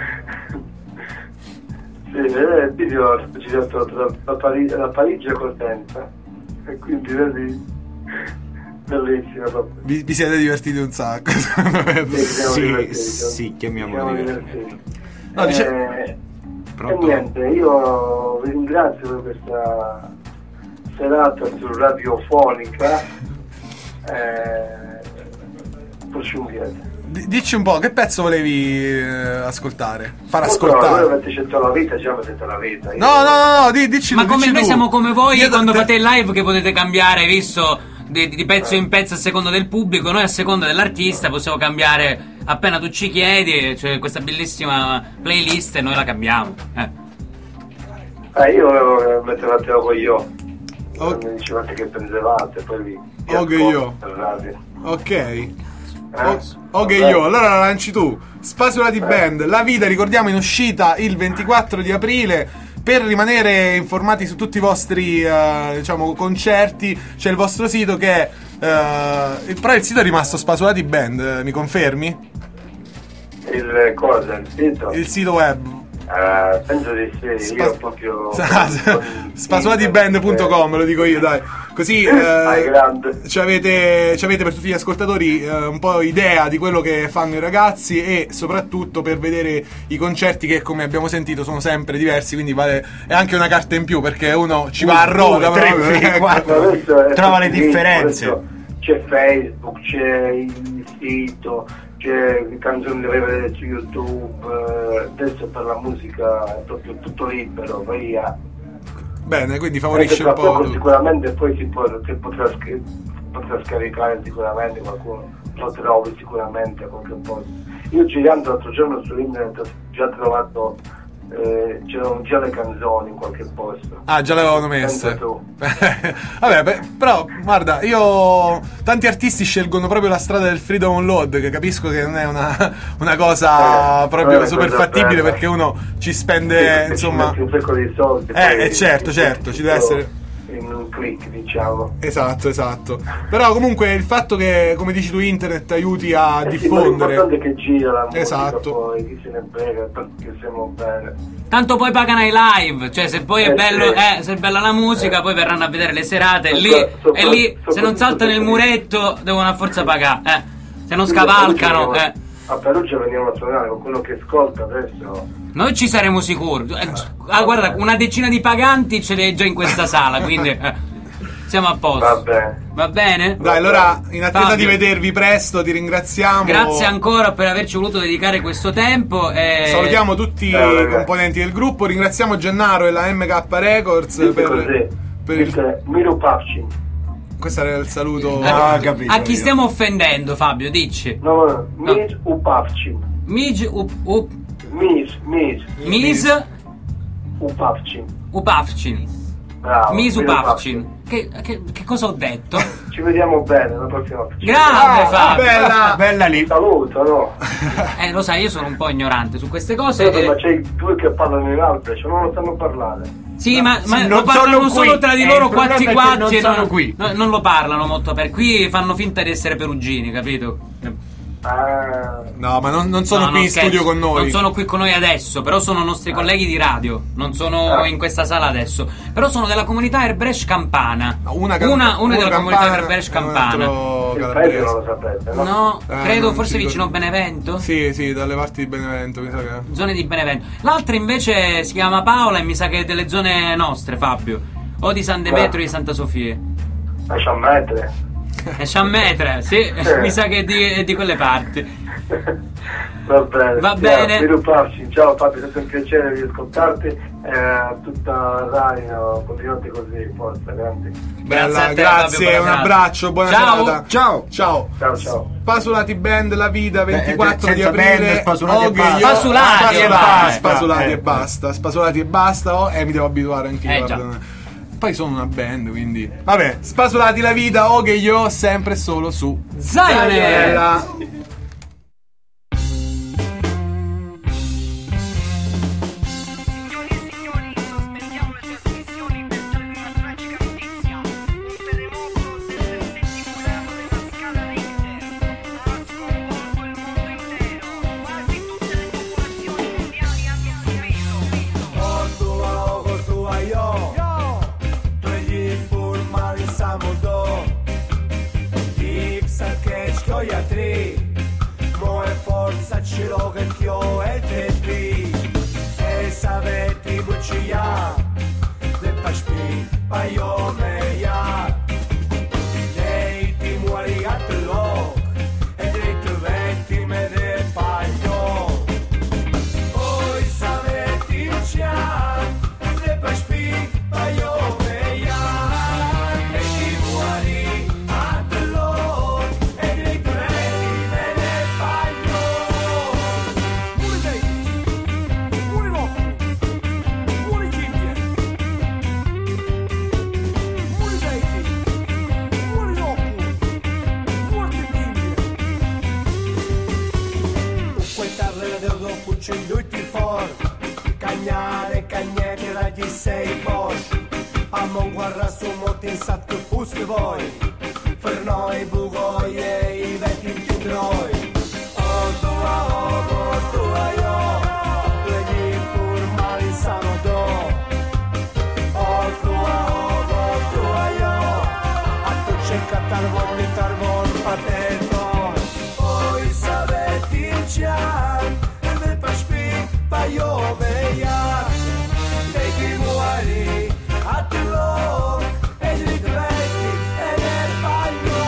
Sì, eh, il video ho girato tra la, Pari- la Parigi e Cosenza. E quindi vedi, bellissimo proprio. Vi, vi siete divertiti un sacco. secondo me. Sì, siamo Sì, divertiti. sì, chiamiamolo Siamo divertente. divertiti. No, dice- Eh, e Pronto? niente, io vi ringrazio per questa serata su radiofonica. Eh, Porciunghiere. D- Dici un po', che pezzo volevi eh, ascoltare? Far Non so, voi ascoltare? avete scelto la vita, già avete la vita. Io- No, no, no, no, di- dici Ma tu, come dici noi tu. siamo come voi Io quando te- fate il live che potete cambiare, hai visto, di, di pezzo in pezzo a seconda del pubblico, noi a seconda dell'artista possiamo cambiare appena tu ci chiedi, c'è questa bellissima playlist e noi la cambiamo. Eh. Eh, io volevo mettevate a voi io. Ok. Mi dicevate che pensavate, poi vi, vi Ok, ascolto io. per radio. Ok. Eh? O- ok, Eh. io, allora la lanci tu. Spasolati Band, La Vita, ricordiamo, in uscita il ventiquattro di aprile. Per rimanere informati su tutti i vostri eh, diciamo concerti, c'è il vostro sito che è eh, però il sito è rimasto Spasolati Band, eh, mi confermi? Il cosa, il sito? Il sito web. Eh, penso di sì, Spa- io proprio... spasolatiband punto com, lo dico io, dai. Così Ah, è eh, grande. ci avete, ci avete per tutti gli ascoltatori eh, un po' idea di quello che fanno i ragazzi e soprattutto per vedere i concerti che, come abbiamo sentito, sono sempre diversi, quindi vale, è anche una carta in più perché uno ci va a rota. due, tre, proprio, tre, ecco. quattro. Ma adesso è Trova le facilissimo, differenze. adesso C'è Facebook, c'è il sito, c'è canzoni da vedere su YouTube, eh, adesso per la musica è proprio tutto libero, vai a... Bene, quindi Anche favorisce tra un po'. poco tutto. sicuramente poi si, può, si potrà, sc- potrà scaricare sicuramente, qualcuno lo trovi sicuramente a qualche posto. Io girando l'altro giorno su internet ho già trovato, eh, c'erano già le canzoni in qualche posto. Ah, già l'avevano messe. Pensa tu. Vabbè, beh, però, guarda, io. Tanti artisti scelgono proprio la strada del free download, che capisco che non è una, una cosa Eh, proprio non è super cosa fattibile, bella. perché uno ci Sì, spende, perché insomma. ci metti un sacco di soldi. Eh, poi eh, certo, certo, ci deve tutto essere. in un click, diciamo. Esatto, esatto. Però comunque il fatto che, come dici tu, internet aiuti a Eh sì, ma diffondere. l'importante è che gira la musica, Esatto. poi chi se ne frega, tanto che siamo bene. Tanto poi pagano i live, cioè se poi è Eh, bello, sì. eh, se è bella la musica, Eh. poi verranno a vedere le serate, Sopra- lì, sopra- e lì se non soprattutto saltano il perché- muretto devono a forza pagare, eh. Se non Quindi a scavalcano, Perugia eh. veniamo- A Perugia veniamo a suonare con quello che ascolta adesso. Noi ci saremo sicuri. Eh, ah, guarda, una decina di paganti ce l'hai già in questa sala, quindi eh, siamo a posto. Va bene. Va bene? Dai, allora, in attesa Fabio, di vedervi presto, ti ringraziamo. grazie ancora per averci voluto dedicare questo tempo. E... Salutiamo tutti Ciao, i ragazzi. componenti del gruppo. Ringraziamo Gennaro e la M K Records Dite per, così. per il. Dite Miro Papcin. Questo era il saluto. Eh, Ah, capito a chi io. stiamo offendendo, Fabio? Dici. No, no, Mir Upavcin. Mij up, up, Mis, Mis, Mis Upavcin. Upavcin. Bravo, Misu Misu Pavcin. Che, che, che cosa ho detto? Ci vediamo bene la prossima volta. Grande Ah, Fabio! Bella, bella lì. Saluto, no? Eh, lo sai, io sono un po' ignorante su queste cose. Certo, e- ma c'è i due che parlano in alto, cioè non lo sanno parlare. Sì, ma, ma sì, lo non parlano sono qui. solo tra di Eh, loro il problema quatti è che quatti non e sono non, qui. no, non lo parlano molto per qui, fanno finta di essere perugini, capito? Ah, No, ma non, non sono No, qui no, in scherzo. studio con noi. Non sono qui con noi adesso, però sono nostri colleghi di radio. Non sono Ah. in questa sala adesso. Però sono della comunità Erbresh Campana. Una, camp- una, una della comunità campana Erbresh e un Campana. altro il calabrese. paese non lo sapete, no? No, Eh, credo non forse ci vicino a ricordo. Benevento. Sì, sì, dalle parti di Benevento, mi sa che. Zone di Benevento. L'altra invece si chiama Paola e mi sa che è delle zone nostre, Fabio. O di San Demetrio o di Santa Sofia. Lascia mettere. E Ciammetre, sì, mi sa che è di, è di quelle parti. Va bene. Va Ciao, bene. svilupparci. Ciao Fabio, è stato un piacere di ascoltarti. Eh, tutta la radio, continuate così, forza, grandi. Bella, Grazie a te, grazie, Fabio, buona un serata. abbraccio, buona Ciao. serata. Ciao. Ciao. Ciao ciao. Spasulati Band, la vita, ventiquattro Beh, di senza aprile. band, spasulati e Oghi, basta. io- Spasulati Ah, e spasulati, basta. Spasulati Eh. e basta. Spasulati e basta. Oh, e mi devo abituare anche Eh, io. già. guarda. Poi sono una band, quindi. Vabbè, spasulati la vita, Oghi e io, sempre e solo su Zion! Bella. Cagnare, cagnete, ragli sei Bosch. A mon guarda su molti in satto pusti voi. Per noi bugoi e i vecchi chiudroi. Oh tua, oh tua io. Leghi pur mali sano do. Oh tua, oh tua io. A tu c'è catarvon di tarvon paterno. Oi saveti il cian. E del paspi pa io veia. Dei chi muori a te lo. E gli rifletti e nel bagno.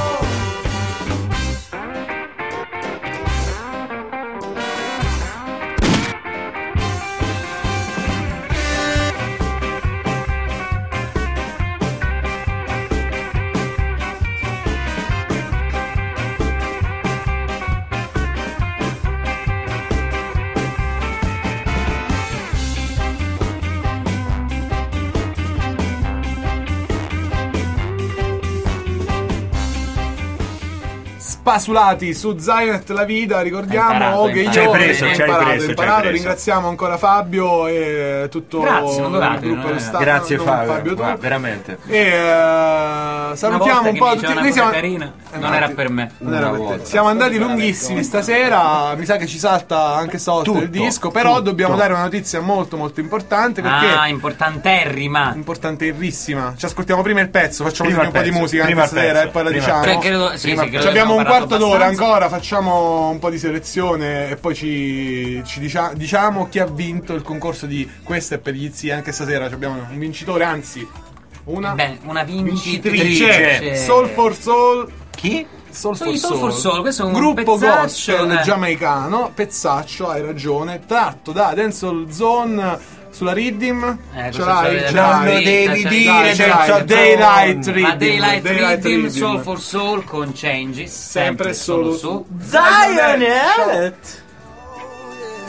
Spasulati su Zionet la vita, ricordiamo Imparato, Oghi e imparato. io. Ci hai preso, Hai ci hai imparato, preso, ci hai imparato. preso. Ringraziamo ancora Fabio e tutto Grazie, non dovete, il gruppo non dello è- staff. Grazie non Fabio, tu. guarda, veramente. E eh, salutiamo un po' tutti. Una Noi cosa siamo... carina, Eh, non era infatti, per me. non era Una per te. volta. Siamo andati lunghissimi stasera. Mi sa che ci salta anche sotto il Tutto, disco. Però tutto. dobbiamo dare una notizia molto molto importante. Perché Ah, importanterrima. importantissima. Ci ascoltiamo prima il pezzo, facciamo Prima un po' il di pezzo, musica prima anche il stasera pezzo, e poi la prima- diciamo. Cioè, credo, sì, sì, credo Ci che abbiamo un abbiamo quarto parlato d'ora abbastanza. ancora, facciamo un po' di selezione e poi ci, ci dicia- diciamo chi ha vinto il concorso di Questo è per gli zii. Anche stasera abbiamo un vincitore, anzi una Bene, una vincitrice. vincitrice. Soul for Soul. Chi? Soul Sono for i Soul for Soul, questo è un gruppo pezzaccio, gospel eh. giamaicano, pezzaccio, hai ragione, tratto da Dancehall Zone sulla Rhythm. Eh, Ce questo l'hai, è- ce non l'hai. lo devi Ce dire, l'hai, ce l'hai. Dancehall Daylight Zone. Rhythm. Ma Daylight, Daylight Rhythm, Rhythm. Soul for Soul con Changes. Sempre solo su Zionet.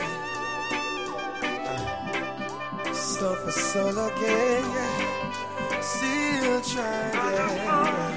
Stuff is soul again, yeah. still trying.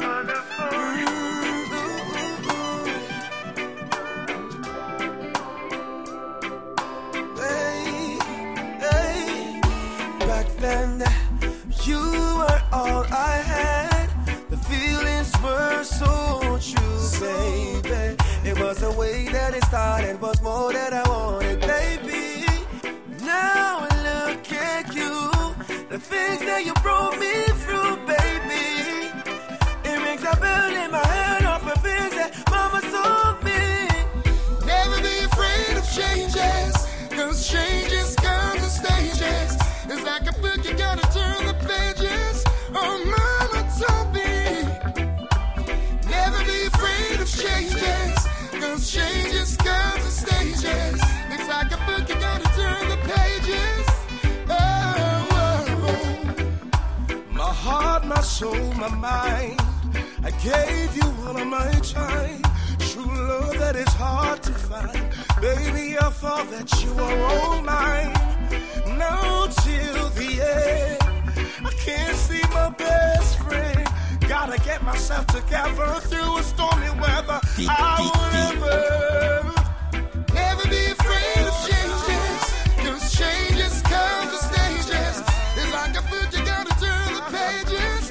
Hey, hey. Back then, you were all I had. The feelings were so true, baby. It was the way that it started, was more that I wanted, baby. Now I look at you, the things that you brought me through, baby. It rings a bell in my head off the things that mama told me. Never be afraid of changes, cause changes come in stages. It's like a book, you gotta turn the pages. Oh, mama told me. Never be afraid of changes, cause changes come in stages. It's like a book, you gotta turn the pages. Oh, oh, oh. My heart, my soul, my mind, I gave you all of my time. True love that is hard to find. Baby, I thought that you were all mine. Now till the end, I can't see my best friend. Gotta get myself together through a stormy weather. I will never, never be afraid of changes, cause changes come to stages. It's like a book, you gotta turn the pages.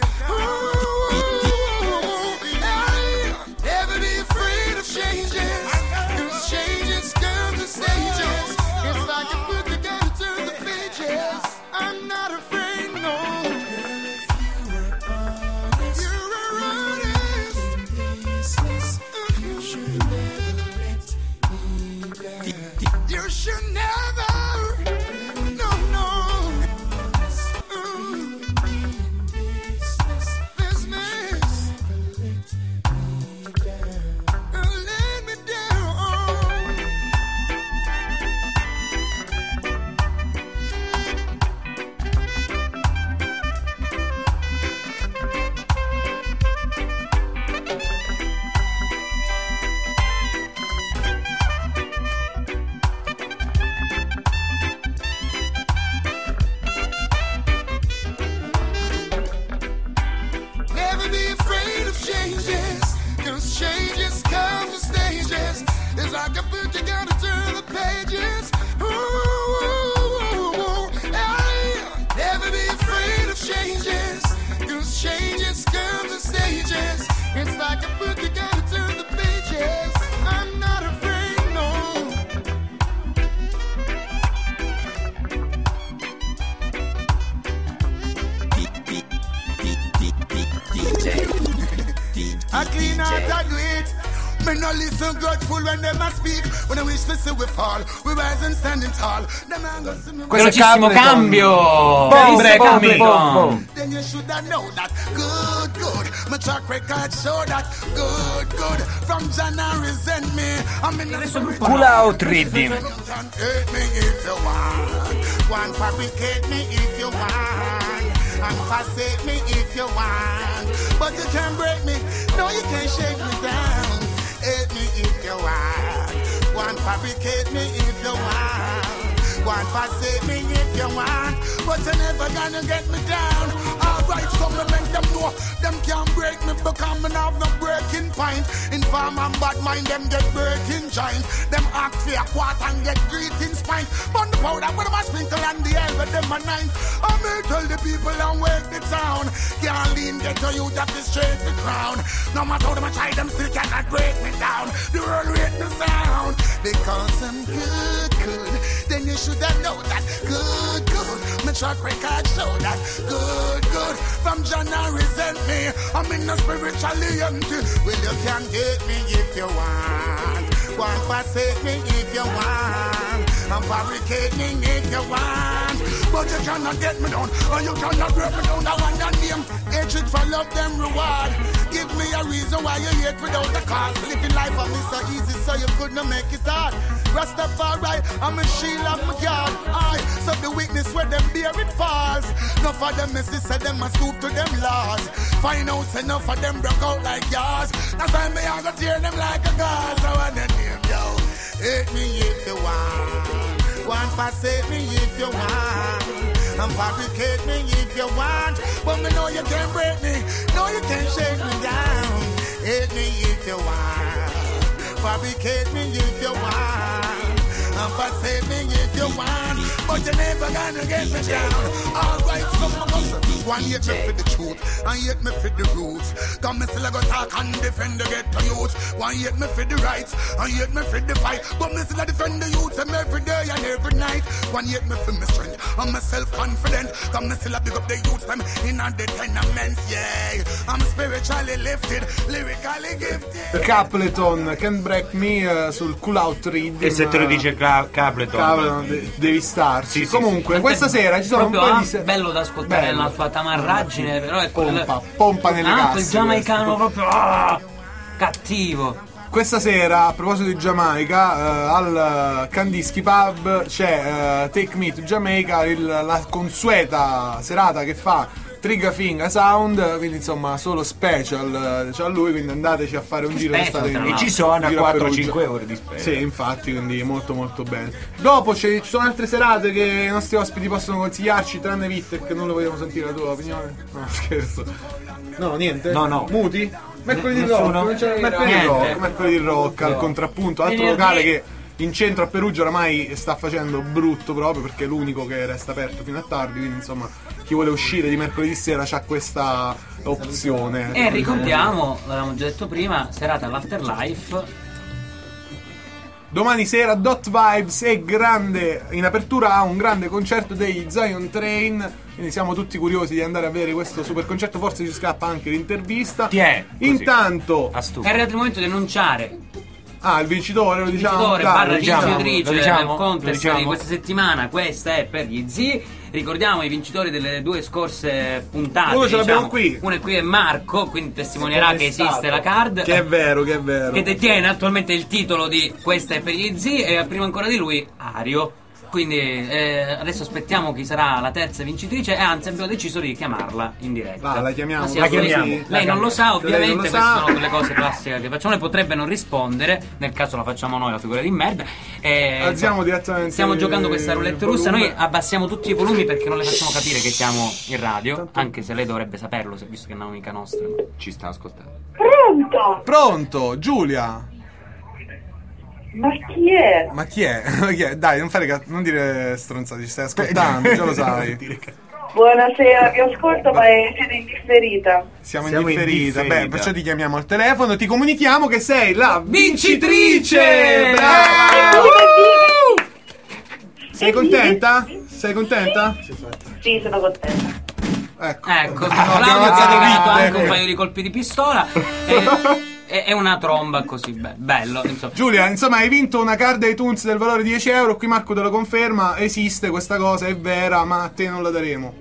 Ooh, yeah. Never be afraid of changes, cause changes come to stages. It's like a book, you gotta turn the pages. I'm not afraid, no. You should never, no, no, mm. Business, let me down. Never be afraid of changes, cause changes come to stages. It's like a book, you gotta turn the pages. Ooh, ooh, ooh, hey. Never be afraid of changes, cause changes come to stages. It's like a book, you gotta turn the pages. I'm not afraid, no. I clean out and do it. Me no listen grudgeful when them a speak. When I wish to see we fall, we rise and standing tall. Them a go see me. Velocissimo cambio. Boom, Libre boom, Camille. boom, boom. Then you should have know that. Good, good. My track record show that. Good, good. From January send me. I'm in the Pull out rhythm. You can hate me if you want. One fabricate me if you want. And forsake me if you want. But you can't break me. No, you can't shake me down. Hate me if you want. One fabricate me if you want. One forsake me if you want. But you're never gonna get me down. Alright, so me make them know. Them can't break me because me have no breaking point. Inform and bad mind, them get breaking joint. Them act for a quarter and get greeting spine. Burn the powder with them a sprinkle and the hell with them a nine. I may tell the people and wake the town. Can't lean, get to you, that is straight the crown. No matter how them a try, them still cannot break me down. The world rate me sound. Because I'm good, good. Then you should have known that. Good, good. My track record show that. Good, good. From January sent me. I'm in the spiritually empty. Well, you can get me if you want. One forsake me if you want. And fabricate me if you want. But you cannot get me down. Or you cannot break me down. I want your name. Hatred for love, them reward. Give me a reason why you hate without a cause. Living life on me so easy so you could not make it hard. Rastafari, I'm a shield of my God. I so the weakness where them bear it falls. Enough of them misses say them a stoop to them laws. Find out enough of them broke out like yours. That's why me I go tear them like a gauze. I want the name, yo. Hate me if you want. One forsake me if you want. And fabricate me if you want, but me know you can break me, no you can shake me down. Hate me if you want, fabricate me if you want, and forsake me if you want, but you're never gonna get me down. Alright, so my muscle, one hate me for the truth, and hate me for the roots. Come me still I go talk and defend the ghetto youth. One hate me for the rights, and hate me for the fight, but me still I defend the youth them every day and every night. One hate me for my strength, and my self-confident. Come me still I big up the youth them in all the tenements, yeah. I'm spiritually lifted, lyrically gifted. Capleton, Can't Break Me uh, sul Cool Out Rhythm. E se te lo dice Cla- Capleton? Capleton, de- devi starci. Sì, sì, Comunque, sì. questa sera ci sono un Proprio po' ah, di se- bello da ascoltare Bello. la sua tamarraggine, però è quel- pompa, pompa nelle ah, casse. quel giamaicano proprio ah, cattivo. Questa sera, a proposito di Giamaica, eh, al Candischi Pub c'è eh, Take Me to Jamaica, il- la consueta serata che fa Trigger Finger Sound, quindi insomma solo special eh, c'ha lui, quindi andateci a fare un giro. Special, state in- tra E l'altro. ci sono a Giro a quattro Perugia. cinque ore di spesa. Sì, infatti, quindi molto molto bene. Dopo c'è- ci sono altre serate che i nostri ospiti possono consigliarci, tranne Vittek, che non lo vogliamo sentire la tua opinione. No, scherzo. No, niente? No, no. Muti? Mercoledì Nessuno? rock, non c'è- mercoledì Niente. rock, mercoledì rock al contrappunto, altro Venerdì. locale che in centro a Perugia oramai sta facendo brutto proprio perché è l'unico che resta aperto fino a tardi, quindi insomma chi vuole uscire di mercoledì sera c'ha questa opzione. E ricordiamo, l'avevamo già detto prima, serata all'Afterlife. Domani sera Dot Vibes è grande, in apertura ha un grande concerto dei Zion Train, quindi siamo tutti curiosi di andare a vedere questo super concerto, forse ci scappa anche l'intervista. Ti è, così. Intanto, Astuto. È arrivato il momento di annunciare ah, il vincitore lo diciamo, vincitore dai, barra lo diciamo. vincitrice lo diciamo, del contest lo diciamo. di questa settimana. Questa è per gli zii. Ricordiamo i vincitori delle due scorse puntate. Uno ce l'abbiamo diciamo. qui. Uno è qui è Marco, quindi testimonierà che esiste la card. Che è vero, che è vero. Che detiene attualmente il titolo di Questa è per gli zii. E prima ancora di lui Ario. Quindi eh, adesso aspettiamo chi sarà la terza vincitrice. E anzi abbiamo deciso di chiamarla in diretta. Va, la chiamiamo. Ma sì, La assolutamente. chiamiamo. Lei non lo sa, Lei ovviamente. non lo Queste sa. sono quelle cose classiche che facciamo. Lei potrebbe non rispondere. Nel caso la facciamo noi, la figura di merda. E, Alziamo insomma, direttamente stiamo giocando questa il roulette russa. volume. Noi abbassiamo tutti i volumi perché non le facciamo capire che siamo in radio. Anche se lei dovrebbe saperlo, se- visto che è un'amica nostra. Ci sta ascoltando. Pronto? Pronto, Giulia. Ma chi è? Ma chi è? Ma chi è? Dai, non fare cazzo, non dire stronzate, ci stai ascoltando, già lo sai. Buonasera, vi ascolto, ma siete indifferita. Siamo, Siamo in differita. indifferita. Beh, perciò ti chiamiamo al telefono, ti comunichiamo che sei la vincitrice! Vincitrice! Brava! Uh! Sei contenta? Sei contenta? Sì, sono contenta. Ecco, Ecco, No, abbiamo Claudio ci ha alzato regalato Vittek. anche un paio di colpi di pistola. E, e, e una tromba così be- bello. Insomma. Giulia, insomma, hai vinto una card iTunes del valore di dieci euro. Qui Marco te lo conferma. Esiste questa cosa, è vera, ma a te non la daremo.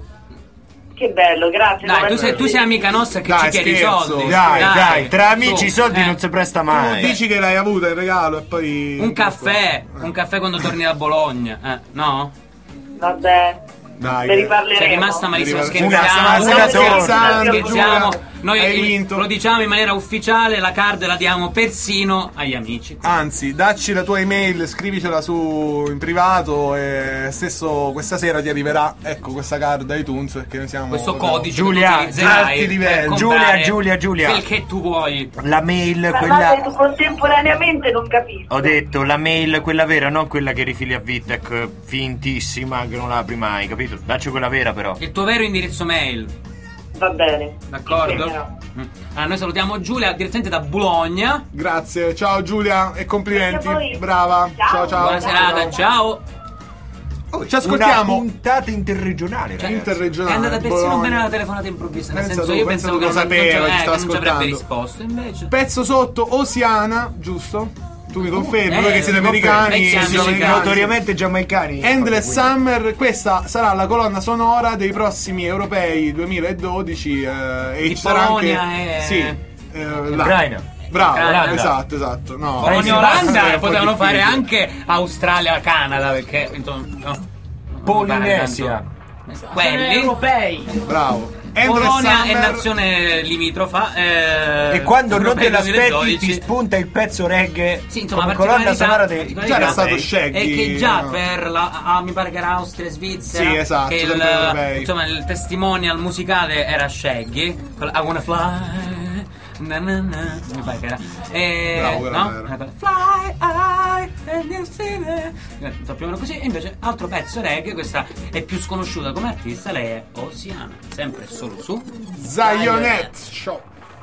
Che bello, grazie. Dai, come tu sei, tu sei amica nostra che Dai, ci chiedi i scherzo. soldi. Dai, dai, tra amici i su, soldi eh. non si presta Tu mai. dici che l'hai avuta in regalo e poi. Un caffè, un caffè quando torni da Bologna, eh, no? Vabbè, Dai, ne che- riparleremo. Sei rimasta malissimo, Una- scherziamo, una- una scherziamo, torta. scherziamo. Giulia, Noi hai eh, vinto. lo diciamo in maniera ufficiale, la card la diamo persino agli amici. Anzi, dacci la tua email, scrivicela su in privato e stesso questa sera ti arriverà, ecco, questa card iTunes perché noi siamo Questo proprio- codice Giulia, che utilizzerai alti livelli. per Giulia, comprare Giulia, Giulia. quel che tu vuoi. La mail, Parlate quella... contemporaneamente, non capisco. Ho detto, la mail, quella vera, non quella che rifili a Vittek, fintissima, che non la apri mai, capito? Dacci quella vera però. Il tuo vero indirizzo mail. Va bene. D'accordo? Impegnerò. Mm. Allora, noi salutiamo Giulia direttamente da Bologna. Grazie, ciao Giulia e complimenti. Grazie a voi. Brava. Ciao. Ciao ciao. Buona serata, ciao. Oh, ci ascoltiamo. Una puntata interregionale, ragazzi. Interregionale. È andata persino Bologna. bene la telefonata improvvisa. Nel Pensa senso, tu, io pensa pensavo tu che lo non, sapeva, non, ci eh, sta che non ci avrebbe ascoltando. risposto. Invece. Pezzo sotto Oceana, giusto? Tu mi confermi, eh, voi che siete mi americani, confermi, siete siamo americani. Notoriamente giamaicani. Endless Summer, questa sarà la colonna sonora dei prossimi europei duemiladodici eh, e Di ci sarà Polonia anche e- sì, eh, là. Ucraina. Bravo, Ucraina. esatto, esatto. No, Polonia Paesi Bassi Olanda è un po' potevano fare difficile. anche Australia Canada perché insomma, no, non Polinesia. mi pare tanto. Quelli europei. bravo. Endless Polonia Summer. è nazione limitrofa. eh, E quando non te europeo l'aspetti duemiladodici. ti spunta il pezzo reggae Sì, insomma, come colonna sonora dei... particolarità- Già era stato Shaggy. è che già no? per la ah, mi pare che era Austria e Svizzera, Sì, esatto, che il, sempre europei. insomma il testimonial musicale era Shaggy, con I Wanna Fly. Na na na, mi pare che era. E, Bravo, quella no? era. Fly high and you see me. Eh, più o meno così. E invece altro pezzo reggae, questa è più sconosciuta come artista, lei è Oceana, sempre e solo su Zionette Show.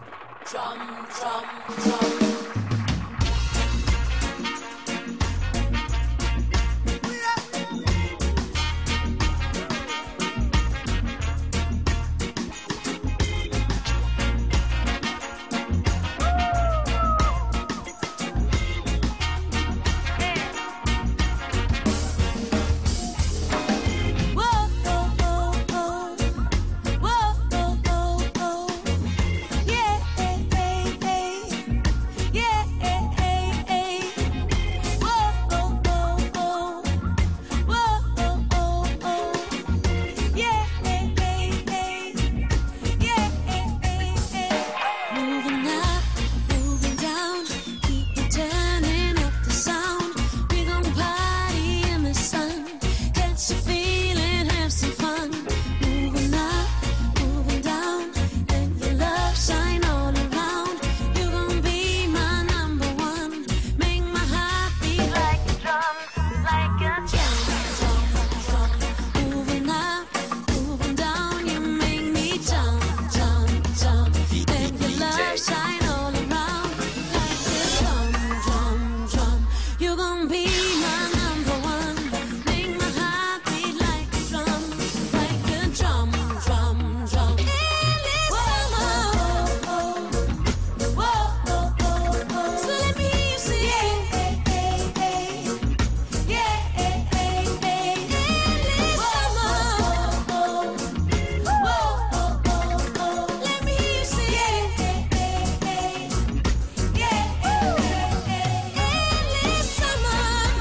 Moving up, moving down, keep it turning up the sound. We gon' party in the sun, catch a feeling, have some fun. Moving up, moving down, let your love shine all around. You gon' be my number one, make my heart beat like a drum, like a drum, drum, drum. Moving up, moving down, you make me jump, jump, jump. Let your love shine all around like a drum, drum, drum. You gon' be my number one, make my heart beat like a drum, like a drum, drum, drum. Whoa, whoa, whoa. So let me hear you sing. Yeah, let me hear you sing. Endless summer.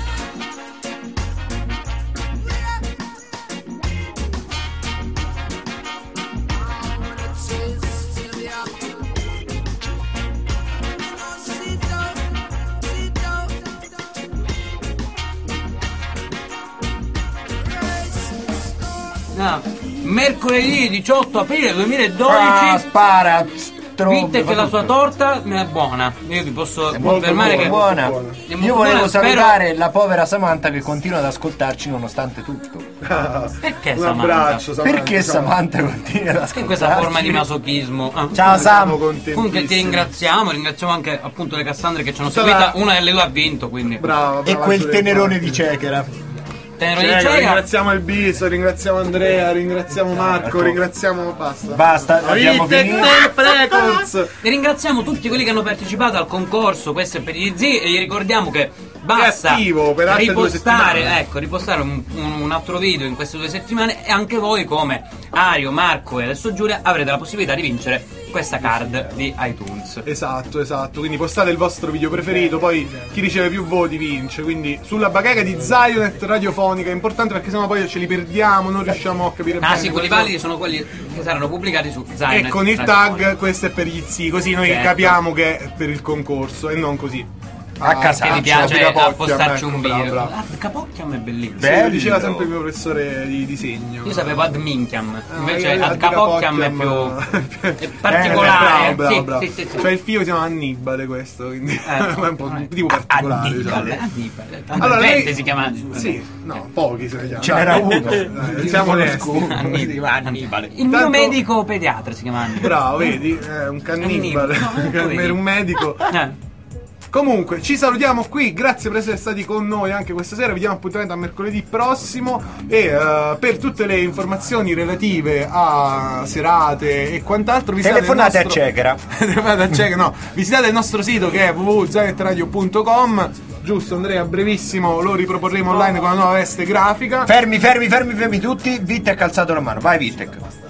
Ah, mercoledì diciotto aprile duemiladodici. Ah, spara! Vitek che la sua torta è buona. Io vi posso È molto confermare che buona. è molto Io buona, volevo spero- salutare la povera Samantha che continua ad ascoltarci nonostante tutto. Perché Un Samantha? abbraccio, Samantha. Perché Samantha continua ad ascoltarci? Che questa forma di masochismo. Ah. Ciao Sam. Comunque ti ringraziamo, ringraziamo anche appunto le Cassandre che ci hanno Tutta seguita, la- una delle due ha vinto, quindi Brava, E brava, quel Giulia, tenerone infatti. di Cechera. tenero di Cioè, Cera. ringraziamo il Bis, ringraziamo Andrea, ringraziamo Marco, ringraziamo basta. Basta, abbiamo Vitek finito. Tape Records. E ringraziamo tutti quelli che hanno partecipato al concorso, questo è per gli zii, e gli ricordiamo che basta È attivo per altre due ripostare, settimane. ecco, ripostare un, un- un altro video in queste due settimane, e anche voi come Ario, Marco e adesso Giulia avrete la possibilità di vincere questa card di iTunes. Esatto, esatto, quindi postate il vostro video preferito, poi chi riceve più voti vince, quindi sulla bacheca di Zionet radiofonica è importante perché sennò poi ce li perdiamo, non riusciamo a capire Ah bene. sì, quelli quali validi sono quelli che saranno pubblicati su sono. Zionet. E con il Radiofonica. tag questo è per gli zii, così noi Certo. capiamo che è per il concorso e non così. A casa. Che vi piace Capocchiam, postarci ecco, un bravo, video. bravo. Ah, Capocchiam è bellissimo. Sì, lo Bello. diceva sempre il mio professore di disegno. Io sapevo ad Minchiam, invece io- ad Capocchiam è più è particolare. Eh, bravo, Sì, bravo. sì, sì, sì. Cioè il figlio si chiama Annibale questo, quindi Eh, è un po' no, tipo particolare. Annibale, diciamo. Annibale. Tanta Allora, gente lei- si chiama Sì, no, pochi se ne chiamano. Ce n'era uno. Dai, siamo onesti. Annibale. Il mio Tanto- medico pediatra si chiama Annibale. Bravo, vedi? È un cannibale. Annibale. No, eh, Era un medico. Eh. Comunque, ci salutiamo qui, grazie per essere stati con noi anche questa sera, vi diamo appuntamento a mercoledì prossimo e eh, per tutte le informazioni relative a serate e quant'altro visitate Telefonate il nostro... a Cechera. Telefonate a Cechera, no, visitate il nostro sito che è w w w punto zionet radio punto com. Giusto Andrea, brevissimo lo riproporremo online con la nuova veste grafica. Fermi, fermi, fermi, fermi tutti. Vitek ha alzato la mano. Vai Vitek.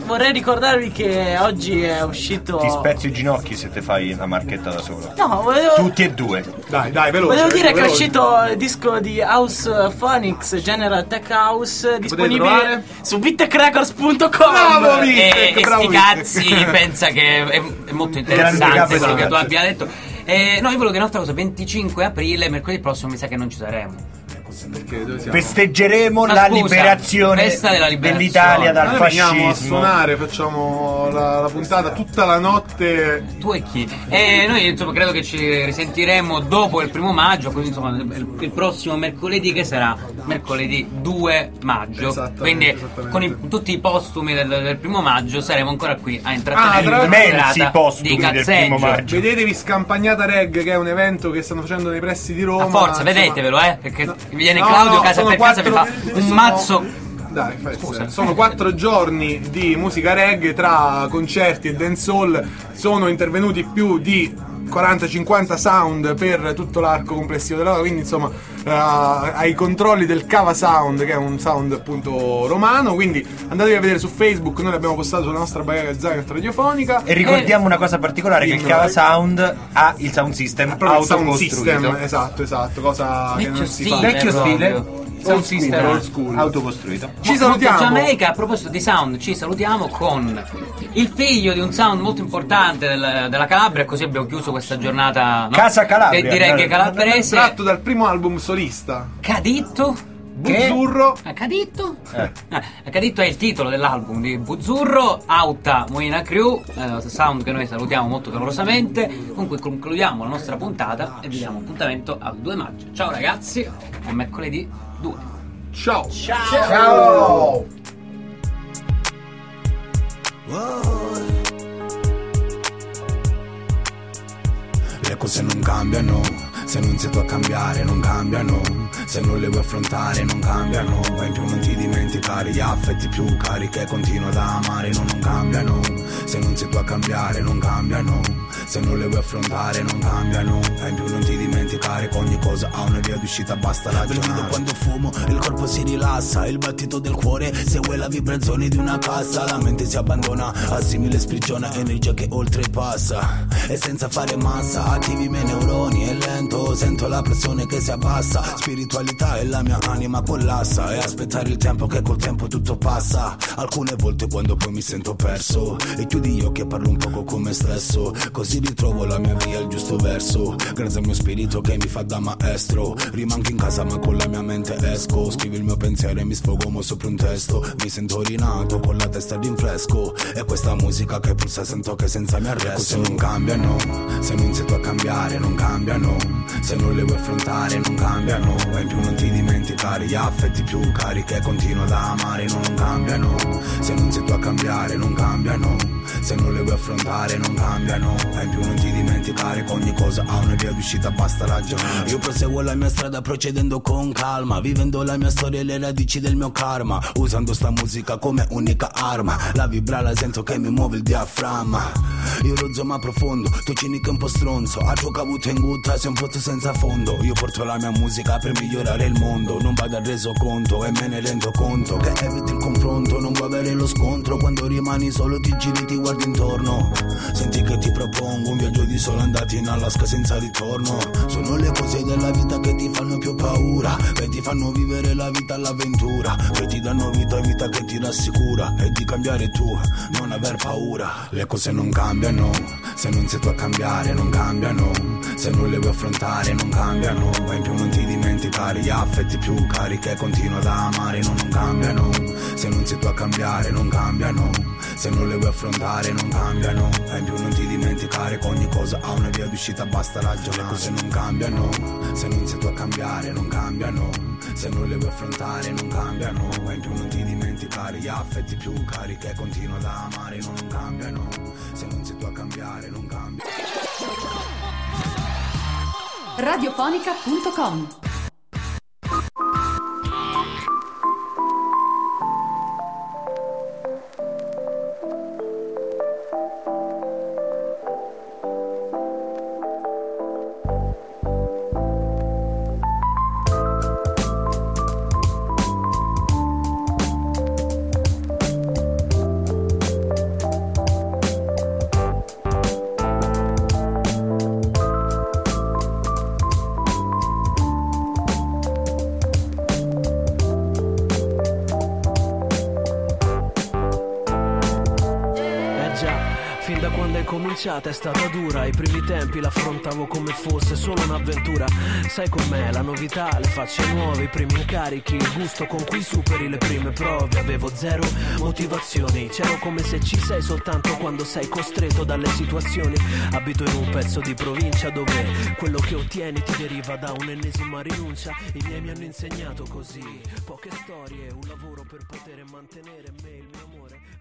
vorrei ricordarvi che oggi è uscito. Ti spezzo i ginocchi se te fai la marchetta da solo. No, volevo. Tutti e due. Dai, dai, veloce. Volevo dire che è veloce. uscito il disco di House Phonics General Tech House disponibile trovare? su vitec records punto com. Bravo, E, Vitek, e bravo, sti Vitek. cazzi pensa che è, è molto Grande interessante capo quello che tu cazzo. abbia detto. Eh, no, io volevo dire un'altra cosa, venticinque aprile, mercoledì prossimo mi sa che non ci saremo. Perché dove siamo? Festeggeremo Ma la scusa, liberazione festa della liberazione. dell'Italia dal Noi veniamo a fascismo. suonare, facciamo la, la puntata tutta la notte. Tu e chi? E noi insomma credo che ci risentiremo dopo il primo maggio, quindi insomma il, il prossimo mercoledì che sarà mercoledì due maggio. Esattamente, Quindi esattamente. con i- tutti i postumi del, del primo maggio saremo ancora qui a Ah, intrattenere tra una immensi serata postumi di del primo cazzeggio. maggio. Vedetevi Scampagnata Reg, che è un evento che stanno facendo nei pressi di Roma. A forza, insomma. vedetevelo, eh, perché No. viene No, Claudio no, casa sono per casa e vi fa quattro- un sono- mazzo. Dai, fai Scusa. stare. Sono quattro giorni di musica reggae tra concerti e dancehall. Sono intervenuti più di quaranta cinquanta sound per tutto l'arco complessivo della quindi insomma eh, ai controlli del Cava Sound, che è un sound appunto romano, quindi andatevi a vedere su Facebook, noi l'abbiamo postato sulla nostra bacheca Zagat radiofonica. E ricordiamo una cosa particolare, che il Cava Sound ha il sound system proprio il sound autocostruito. system, esatto, esatto, cosa che Vecchio non si stile, fa. Vecchio proprio. stile. Sound Old school, system. old school. Autocostruito. Ci Mo- salutiamo. molto Giamaica, a proposito di sound, ci salutiamo con il figlio di un sound molto importante del- della Calabria, così abbiamo chiuso questa giornata, no? Casa Calabria. Di, di reggae calabrese. Tratto dal primo album solista, Caditto. Buzzurro. Ah, Caditto? Eh. Caditto è il titolo dell'album di Buzzurro, Auta Moina Crew, eh, sound che noi salutiamo molto calorosamente. Con cui concludiamo la nostra puntata e vi diamo appuntamento al due maggio. Ciao ragazzi, a mercoledì due. Ciao. Ciao. Le cose non cambiano, se non sei tu a cambiare non cambiano, se non le vuoi affrontare non cambiano, e in più non ti dimenticare gli affetti più cari che continuo ad amare, no, non cambiano, se non sei tu a cambiare non cambiano, se non le vuoi affrontare non cambiano, e in più non ti dimenticare che ogni cosa ha una via d'uscita, basta ragionare. Quando fumo il corpo si rilassa, il battito del cuore segue la vibrazione di una cassa, la mente si abbandona, assimile sprigiona energia che oltrepassa, e senza fare massa attivi i miei neuroni, è lento, sento la pressione che si abbassa, spiritualità e la mia anima collassa, e aspettare il tempo che col tempo tutto passa, alcune volte quando poi mi sento perso e chiudi gli occhi e parlo un poco con me stesso, così ritrovo la mia via, il giusto verso, grazie al mio spirito che mi fa da maestro, rimango in casa ma con la mia mente esco, scrivo il mio pensiero e mi sfogo mo sopra un testo, mi sento rinato con la testa d'infresco, e questa musica che pulsa sento che senza mi arresto, se non cambiano, se non sei tu a cambiare non cambiano, se non le vuoi affrontare non cambiano, e in più non ti dimenticare gli affetti più cari che continuo ad amare, no, non cambiano, se non sei tu a cambiare non cambiano, se non le vuoi affrontare non cambiano, e in più non ti dimenticare che ogni cosa ha una via d'uscita, basta ragionare. Io proseguo la mia strada procedendo con calma, vivendo la mia storia e le radici del mio karma, usando sta musica come unica arma, la vibra la sento che mi muove il diaframma, io rozzo ma profondo, tu cinico un po' stronzo, a ciò che ho avuto in gutta sei un pozzo senza fondo, io porto la mia musica per migliorare il mondo, non vado al reso conto e me ne rendo conto che eviti il confronto, non vuoi avere lo scontro, quando rimani solo ti giri ti guardi intorno, senti che ti propongo un viaggio di solo andati in Alaska senza ritorno, sono le cose della vita che ti fanno più paura, che ti fanno vivere la vita all'avventura, che ti danno vita, vita che ti rassicura, e di cambiare tu, non aver paura. Le cose non cambiano, se non sei tu a cambiare non cambiano, se non le vuoi affrontare non cambiano, e in più non ti dimenticare gli affetti più cari che continuo ad amare, no, non cambiano, se non sei tu a cambiare non cambiano, se non le vuoi affrontare non cambiano, e in più non ti dimenticare che ogni cosa ha una via d'uscita, basta ragionare. Le cose non cambiano, se non sei tu a cambiare non cambiano, se non le vuoi affrontare non cambiano, e in più non ti dimenticare gli affetti più cari che continuo ad amare, no, non cambiano, se non sei tu a cambiare non cambiano. radiofonica punto com. cominciata è stata dura. Ai primi tempi l'affrontavo come fosse solo un'avventura. Sai com'è, la novità, le facce nuove, i primi incarichi, il gusto con cui superi le prime prove. Avevo zero motivazioni, c'ero come se ci sei soltanto quando sei costretto dalle situazioni. Abito in un pezzo di provincia dove quello che ottieni ti deriva da un'ennesima rinuncia. I miei mi hanno insegnato così, poche storie, un lavoro per poter mantenere me e il mio amore.